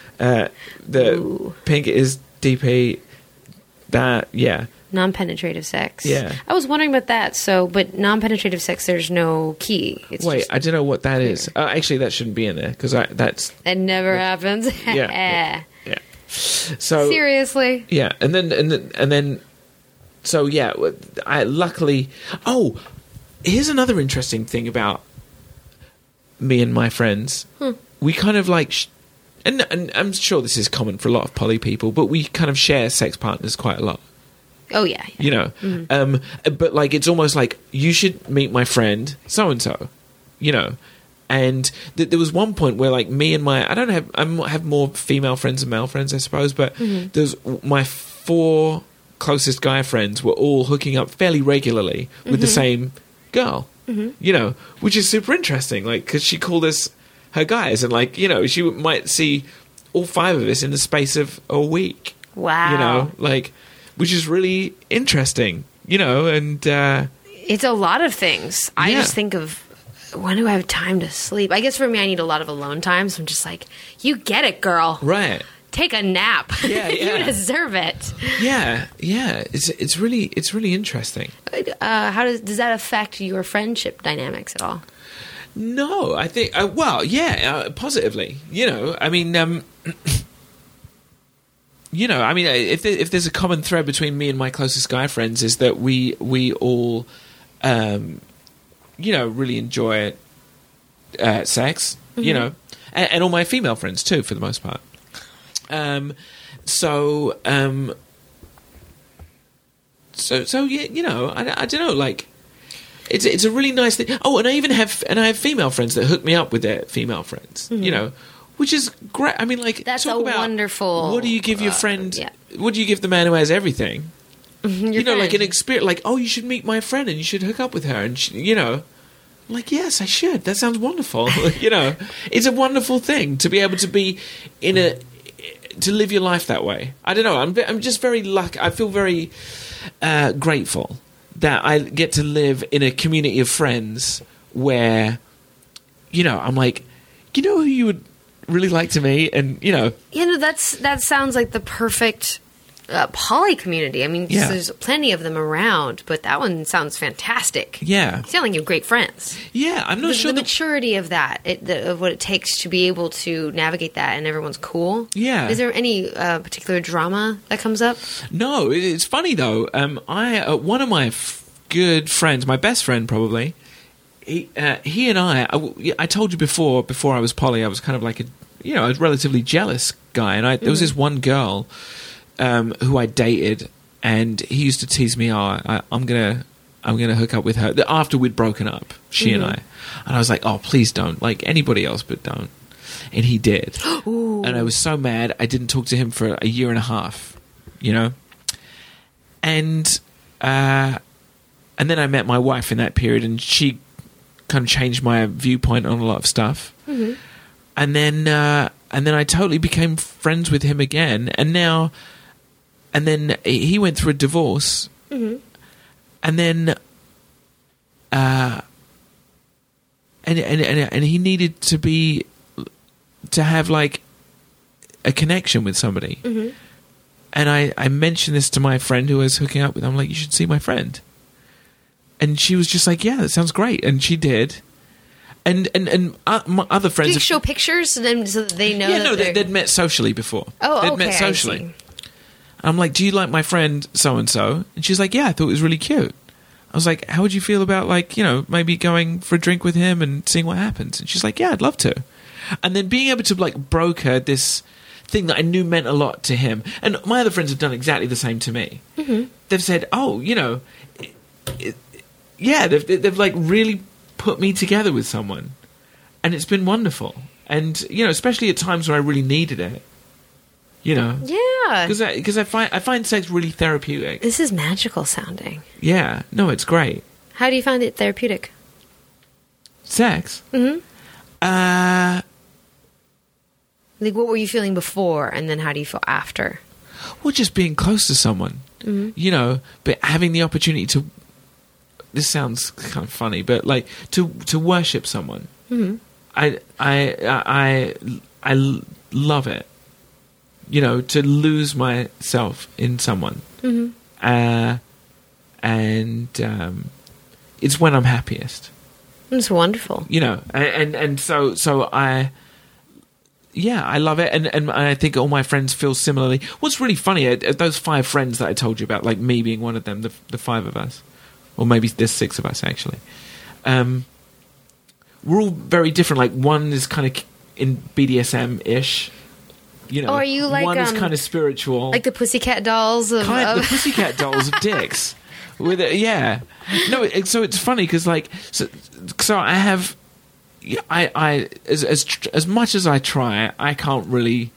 The pink is DP. That, yeah. Non-penetrative sex. Yeah. I was wondering about that. But non-penetrative sex, there's no key. Wait, I don't know what that is. Actually, that shouldn't be in there because that's. It never happens. Yeah. So seriously. Yeah, and then. So yeah, I luckily. Oh, here's another interesting thing about me and my friends. We kind of and I'm sure this is common for a lot of poly people, but we kind of share sex partners quite a lot. Oh yeah. Mm-hmm. But it's almost like you should meet my friend so and so, And there was one point where me and I have more female friends than male friends, I suppose, but there's my 4 closest guy friends were all hooking up fairly regularly with the same girl, which is super interesting, because she called us her guys, and she might see all 5 of us in the space of a week. Wow. Which is really interesting, and it's a lot of things. I just think of, when do I have time to sleep? I guess for me, I need a lot of alone time, so I'm just you get it, girl. Right. Take a nap. Yeah. You deserve it. Yeah. It's really interesting. How does that affect your friendship dynamics at all? No, I think. Positively. If there's a common thread between me and my closest guy friends is that we all really enjoy sex, you know, and all my female friends too, for the most part. So yeah, you know, I don't know, like, it's a really nice thing. Oh, and I have female friends that hook me up with their female friends, you know, which is great. I mean, like, That's talk a about wonderful. what do you give your friend? Yeah. What do you give the man who has everything? You know, like friend. an experience, like, oh, you should meet my friend and you should hook up with her, and you know. Like, yes, I should. That sounds wonderful. You know, it's a wonderful thing to be able to be to live your life that way. I don't know. I'm just very lucky. I feel very grateful that I get to live in a community of friends where, you know, I'm like, you know who you would really like to meet, and you know, that sounds like the perfect poly community. I mean, Yeah. there's plenty of them around, but that one sounds fantastic. yeah, You sound like you have great friends. yeah. I'm not sure The that. maturity of that, of what it takes to be able to navigate that, and everyone's cool. Yeah. Is there any particular drama that comes up? No, it's funny though. One of my good friends, my best friend probably, he and I told you before I was poly, I was kind of like a relatively jealous guy, and there was this one girl who I dated, and he used to tease me, I'm gonna hook up with her after we'd broken up, she and I was like, oh, please don't, like anybody else but don't. And he did. And I was so mad I didn't talk to him for a year and a half, you know. And then I met my wife in that period, and she kind of changed my viewpoint on a lot of stuff. And then I totally became friends with him again, and then he went through a divorce, and then and he needed to have like a connection with somebody. And I mentioned this to my friend who I was hooking up with. I'm like, you should see my friend. And she was just like, yeah, that sounds great. And she did. And my other friends... Do you show pictures to them so that they know that they'd met socially before. Oh, they'd okay, met I socially. see. I'm like, do you like my friend so-and-so? And she's like, yeah, I thought it was really cute. I was like, how would you feel about, like, you know, maybe going for a drink with him and seeing what happens? And she's like, yeah, I'd love to. And then being able to, like, broker this thing that I knew meant a lot to him. And my other friends have done exactly the same to me. They've said, oh, you know... they've like really put me together with someone, and it's been wonderful. And you know, especially at times when I really needed it, you know, Yeah. because I find sex really therapeutic. This is magical sounding. Yeah, no, it's great. How do you find it therapeutic? Sex. Like, what were you feeling before, and then how do you feel after? Well, just being close to someone, you know, but having the opportunity to. This sounds kind of funny, but like to worship someone. I love it. You know, to lose myself in someone, and it's when I'm happiest. It's wonderful. You know, and so I love it, and I think all my friends feel similarly. What's really funny, those 5 friends that I told you about, like me being one of them, the 5 of us, or maybe there's 6 of us actually. We're all very different. Like one is kind of in BDSM-ish. You know, Oh, are you like, one is kind of spiritual, Like the Pussycat Dolls of... the Pussycat Dolls of dicks. With it, yeah. No, so it's funny because like so I have I as much as I try, I can't really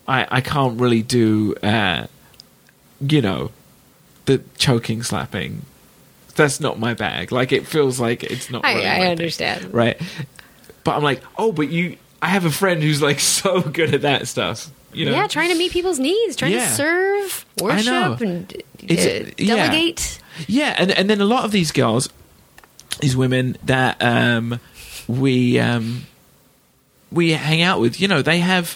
do you know, the choking slapping. That's not my bag. Like it feels like it's not. Really I my understand. thing, right? But I'm like, oh, but I have a friend who's like so good at that stuff. You know? Yeah, trying to meet people's needs, trying to Yeah. serve, I know. worship, and delegate. Yeah, and then a lot of these girls, these women that we hang out with, you know, they have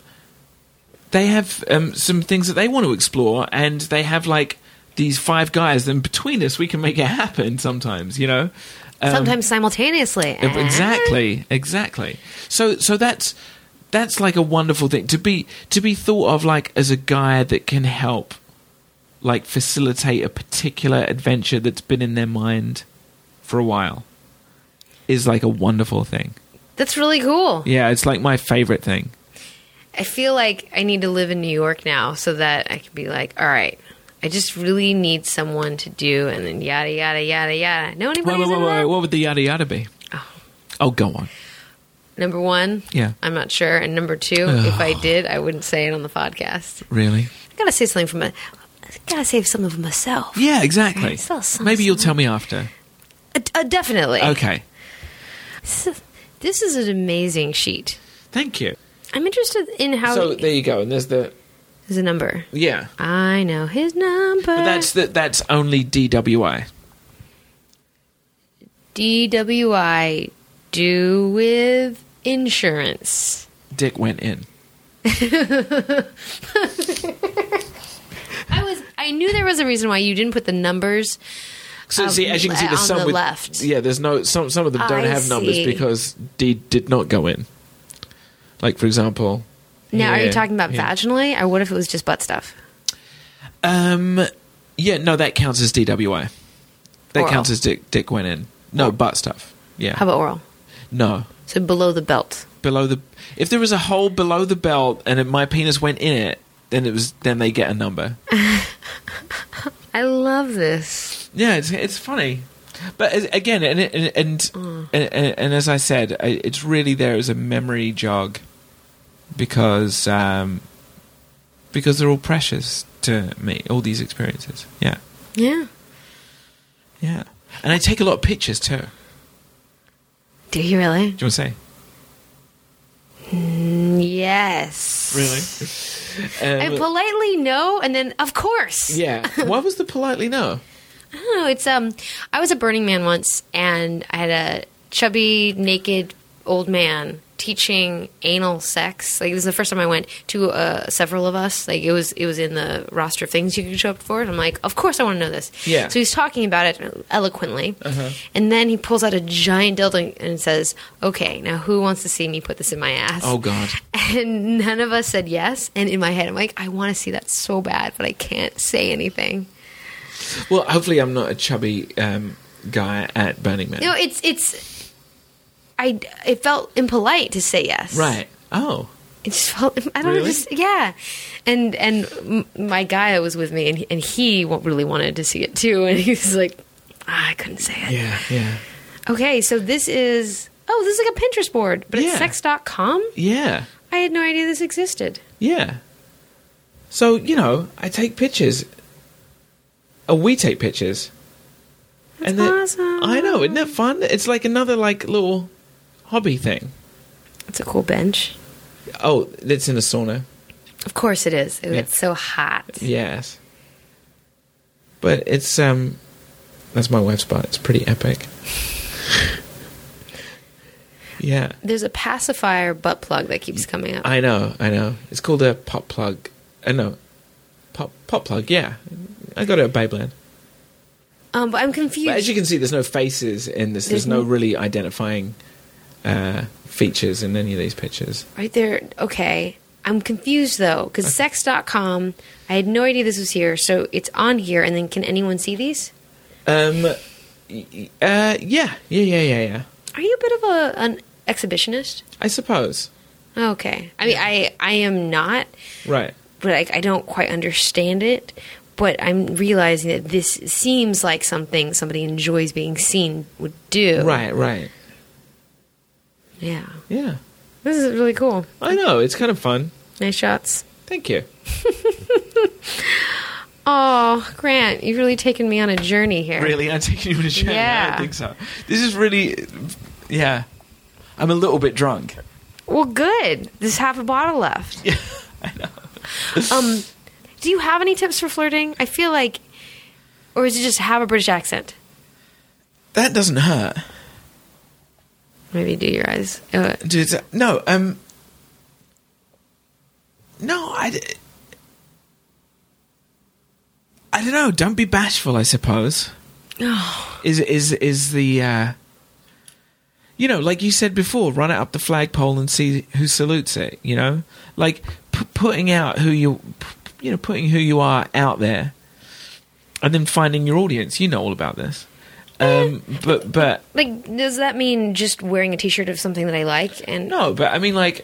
some things that they want to explore, and they have like these 5 guys, and between us we can make it happen sometimes, you know. Sometimes simultaneously. Exactly. So that's like a wonderful thing to be thought of like as a guy that can help like facilitate a particular adventure that's been in their mind for a while is like a wonderful thing. That's really cool. Yeah, it's like my favorite thing. I feel like I need to live in New York now so that I can be like, all right, I just really need someone to do, and then yada, yada, yada, yada. No anybody Wait. What would the yada yada be? Oh, go on. Number one, Yeah. I'm not sure. And number two, if I did, I wouldn't say it on the podcast. Really? I gotta say something from I gotta save some of myself. Yeah, exactly. Right, still some- Maybe you'll tell me after. Definitely. Okay. This is an amazing sheet. Thank you. I'm interested in how. So there you go, and there's the There's a number. yeah. I know his number. But that's only DWI. DWI. Do with insurance. Dick went in. I knew there was a reason why you didn't put the numbers. So see, as you can see, there's on some the with left. Yeah, there's no some of them don't I have numbers see. because D did not go in. Like for example. Now, are you here, talking about here. vaginally, or what if it was just butt stuff? Yeah, no, that counts as DWI. That Oral. counts as dick went in. No, butt stuff. Yeah. How about oral? No. So below the belt. Below the if there was a hole below the belt and my penis went in it, then they get a number. I love this. Yeah, it's funny, but again, and as I said, it's really there as a memory jog because they're all precious to me. All these experiences, yeah, Yeah. and I take a lot of pictures too. Do you really? Do you want to say? Yes. Really? I politely no, and then of course. Yeah. Why was the politely no? I don't know. It's I was at Burning Man once, and I had a chubby, naked old man teaching anal sex. Like, it was the first time I went to several of us. Like, it was in the roster of things you could show up for. And I'm like, of course I want to know this. Yeah. So he's talking about it eloquently, and then he pulls out a giant dildo and says, "Okay, now who wants to see me put this in my ass?" Oh God. And none of us said yes. And in my head, I'm like, I want to see that so bad, but I can't say anything. Well, hopefully I'm not a chubby guy at Burning Man. No, it felt impolite to say yes. Right. Oh. It just felt, I don't know, Really? just, yeah. And my guy that was with me, and he really wanted to see it too. And he was like, I couldn't say it. Yeah. Okay, so this is like a Pinterest board, but it's Yeah. sex.com? Yeah. I had no idea this existed. Yeah. So, I take pictures. We take pictures. That's then- awesome. I know, isn't that fun? It's like another little hobby thing. It's a cool bench. Oh, it's in a sauna. Of course it is. Yeah. It's so hot. Yes. But it's that's my wife's spot. It's pretty epic. Yeah. There's a pacifier butt plug that keeps coming up. I know. It's called a pop plug. No. Pop plug, yeah. I got it at Babeland. But I'm confused. But as you can see, there's no faces in this. There's no really identifying features in any of these pictures. Right there. Okay. I'm confused, though, because sex.com, I had no idea this was here, so it's on here, and then can anyone see these? Yeah. Are you a bit of an exhibitionist? I suppose. Okay. I mean, I am not, Right. but I don't quite understand it. But I'm realizing that this seems like something somebody enjoys being seen would do. Right. Yeah. Yeah. This is really cool. I know. It's kind of fun. Nice shots. Thank you. Oh, Grant, you've really taken me on a journey here. Really? I'm taking you on a journey? Yeah. I don't think so. This is really... Yeah. I'm a little bit drunk. Well, good. There's half a bottle left. Yeah, I know. Do you have any tips for flirting? I feel like... Or is it just have a British accent? That doesn't hurt. Maybe do your eyes. Dude, no, no, I don't know. Don't be bashful, I suppose. Oh. Is the like you said before, run it up the flagpole and see who salutes it. Like putting out putting who you are out there, and then finding your audience. You know all about this. But Like, does that mean just wearing a T-shirt of something that I like? And no, but I mean, like,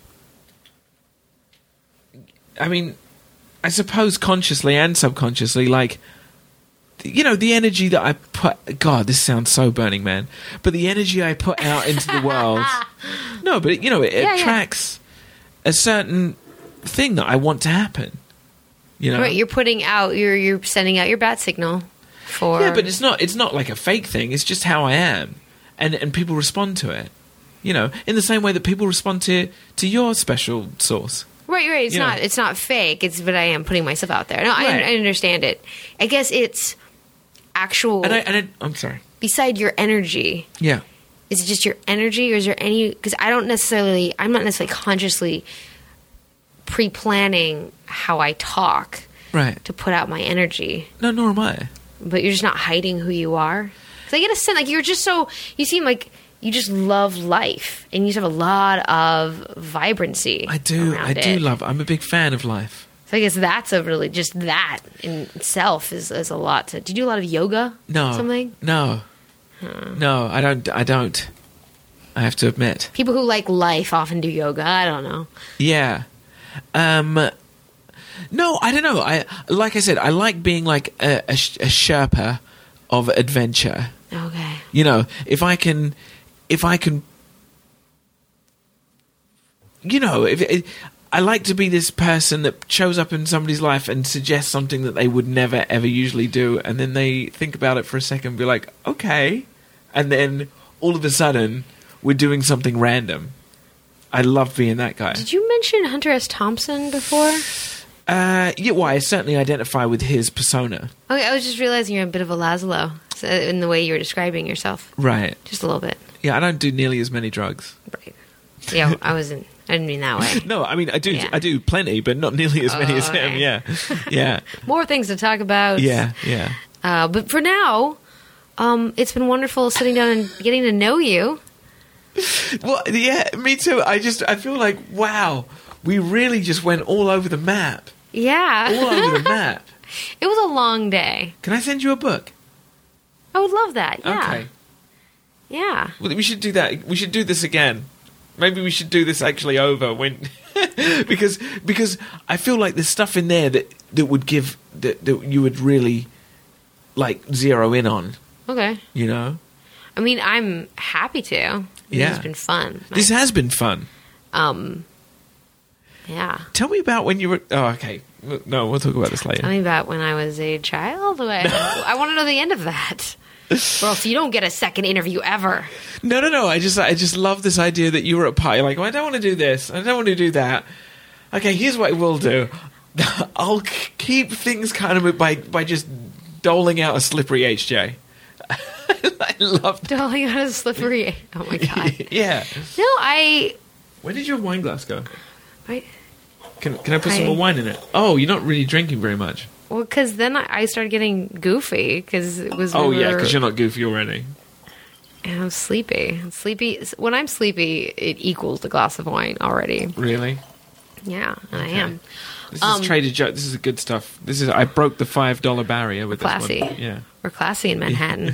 I suppose consciously and subconsciously, like, you know, the energy that I put. God, this sounds so Burning Man, but the energy I put out into the world. No, but it attracts a certain thing that I want to happen. You know, right, you're putting out, you're sending out your bat signal for. Yeah, but it's not like a fake thing. It's just how I am, and people respond to it. You know, in the same way that people respond to your special sauce. Right. It's not fake. But I am putting myself out there. No, Right. I understand it. I guess it's actual. I'm sorry. Beside your energy, Yeah. is it just your energy, or is there any? Because I'm not necessarily consciously pre-planning how I talk Right. to put out my energy. No, nor am I. But you're just not hiding who you are. So I get a sense like you're just so. You seem like you just love life, and you just have a lot of vibrancy. I do. around I do it. love. I'm a big fan of life. So I guess that's a really just that in itself is a lot to. Do you do a lot of yoga? No. Something. No. No, I don't. I have to admit. People who like life often do yoga. I don't know. Yeah. No, I don't know. Like I said, I like being like a Sherpa of adventure. Okay. You know, if I can, you know, I like to be this person that shows up in somebody's life and suggests something that they would never ever usually do, and then they think about it for a second and be like, okay, and then all of a sudden we're doing something random. I love being that guy. Did you mention Hunter S. Thompson before? Yeah, well, I certainly identify with his persona. Okay, I was just realizing you're a bit of a Laszlo in the way you were describing yourself. Right. Just a little bit. Yeah, I don't do nearly as many drugs. Right. Yeah, I didn't mean that way. No, I mean, I do. Yeah. I do plenty, but not nearly as many as him. okay. Yeah, yeah, More things to talk about. yeah. But for now, it's been wonderful sitting down and getting to know you. Well, yeah, me too. I feel like, wow, we really just went all over the map. Yeah. All over the map. It was a long day. Can I send you a book? I would love that. Yeah. Okay. Yeah. Well, we should do that. We should do this again. Maybe we should do this actually over when, because I feel like there's stuff in there that would give that you would really like zero in on. Okay. You know. I mean, I'm happy to. Yeah. It's been fun. This has been fun. Yeah. Tell me about when you were. Oh, okay. No, we'll talk about this later. Tell me about when I was a child. I want to know the end of that. Or else you don't get a second interview ever. No. I just love this idea that you were at a party. Like, well, I don't want to do this. I don't want to do that. Okay, here's what I will do. I'll keep things kind of by just doling out a slippery HJ. I love that. Doling out a slippery. Oh my god. Yeah. No, Where did your wine glass go? I Can I put some more wine in it? Oh, you're not really drinking very much. well, because then I started getting goofy because it was. Oh, yeah, because you're not goofy already. And I'm sleepy. When I'm sleepy, it equals the glass of wine already. Really? Yeah, and I am. This is Trader Joe. This is good stuff. I broke the $5 barrier with Classy. this one. Yeah. We're classy in Manhattan.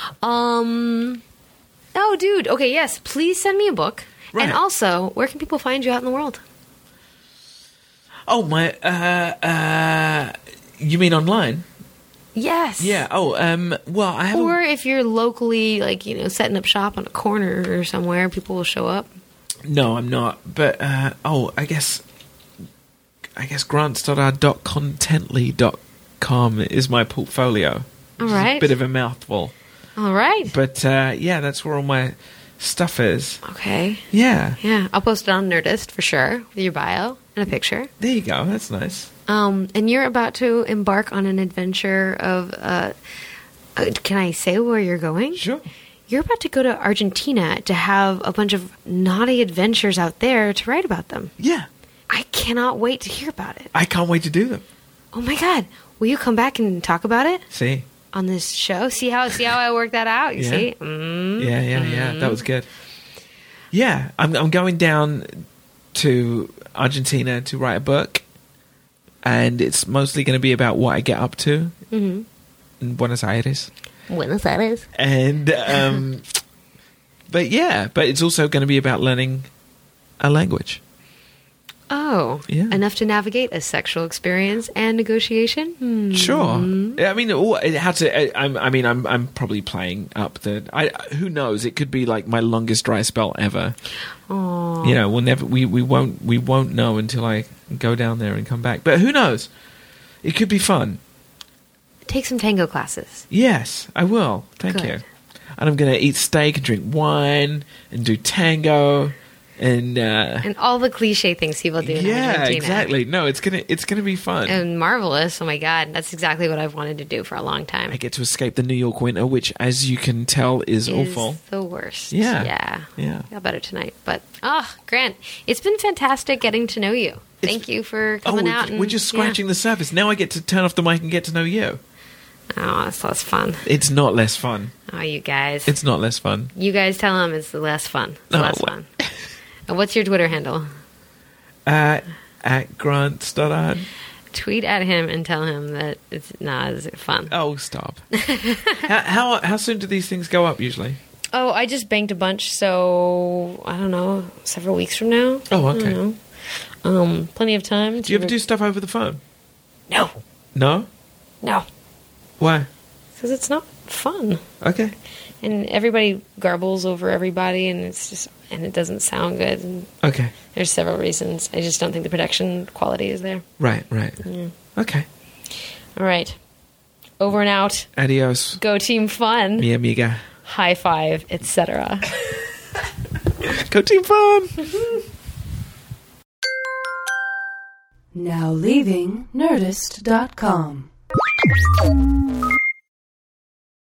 Oh, dude. Okay, yes. Please send me a book. Right. And also, where can people find you out in the world? Oh, my... you mean online? Yes. Yeah. Oh, well, I have Or if you're locally, setting up shop on a corner or somewhere, people will show up. No, I'm not. But, I guess grant.contently.com is my portfolio. All right. It's a bit of a mouthful. All right. But, yeah, that's where all my stuff is. Okay. Yeah. Yeah. I'll post it on Nerdist for sure with your bio and a picture. There you go. That's nice. And you're about to embark on an adventure of, can I say where you're going? Sure. You're about to go to Argentina to have a bunch of naughty adventures out there to write about them. Yeah. I cannot wait to hear about it. I can't wait to do them. Oh my God. Will you come back and talk about it See? on this show? See how I work that out? You Yeah. see? Yeah. That was good. Yeah. I'm going down to Argentina to write a book. And it's mostly going to be about what I get up to in Buenos Aires. Buenos Aires. And, but it's also going to be about learning a language. Oh, Yeah. Enough to navigate a sexual experience and negotiation? Sure. I mean, I'm probably playing up who knows? It could be like my longest dry spell ever. Oh. You know, we won't know until I go down there and come back. But who knows? It could be fun. Take some tango classes. Yes, I will. Thank Good. you. And I'm going to eat steak and drink wine and do tango and all the cliche things people do in Argentina. exactly. No, it's gonna be fun. And marvelous. Oh my God. That's exactly what I've wanted to do for a long time. I get to escape the New York winter, which, as you can tell, is awful. The worst. Yeah. Feel better tonight. But, Grant, it's been fantastic getting to know you. Thank you for coming out. We're just scratching the surface. Now I get to turn off the mic and get to know you. Oh, it's less fun. It's not less fun. Oh, you guys. It's not less fun. You guys tell them it's less fun. It's less well. fun. And what's your Twitter handle? At Grant Stoddard. Tweet at him and tell him that it's fun. Oh, stop. how soon do these things go up usually? Oh, I just banked a bunch, so I don't know, several weeks from now. Oh, I okay. don't know. Plenty of time. Do you ever do stuff over the phone? No. No? No. Why? Because it's not fun. Okay. And everybody garbles over everybody, and it doesn't sound good. And Okay. there's several reasons. I just don't think the production quality is there. Right. Okay. All right. Over and out. Adios. Go Team Fun. Mi amiga. High five, etc. Go Team Fun! Now leaving Nerdist.com.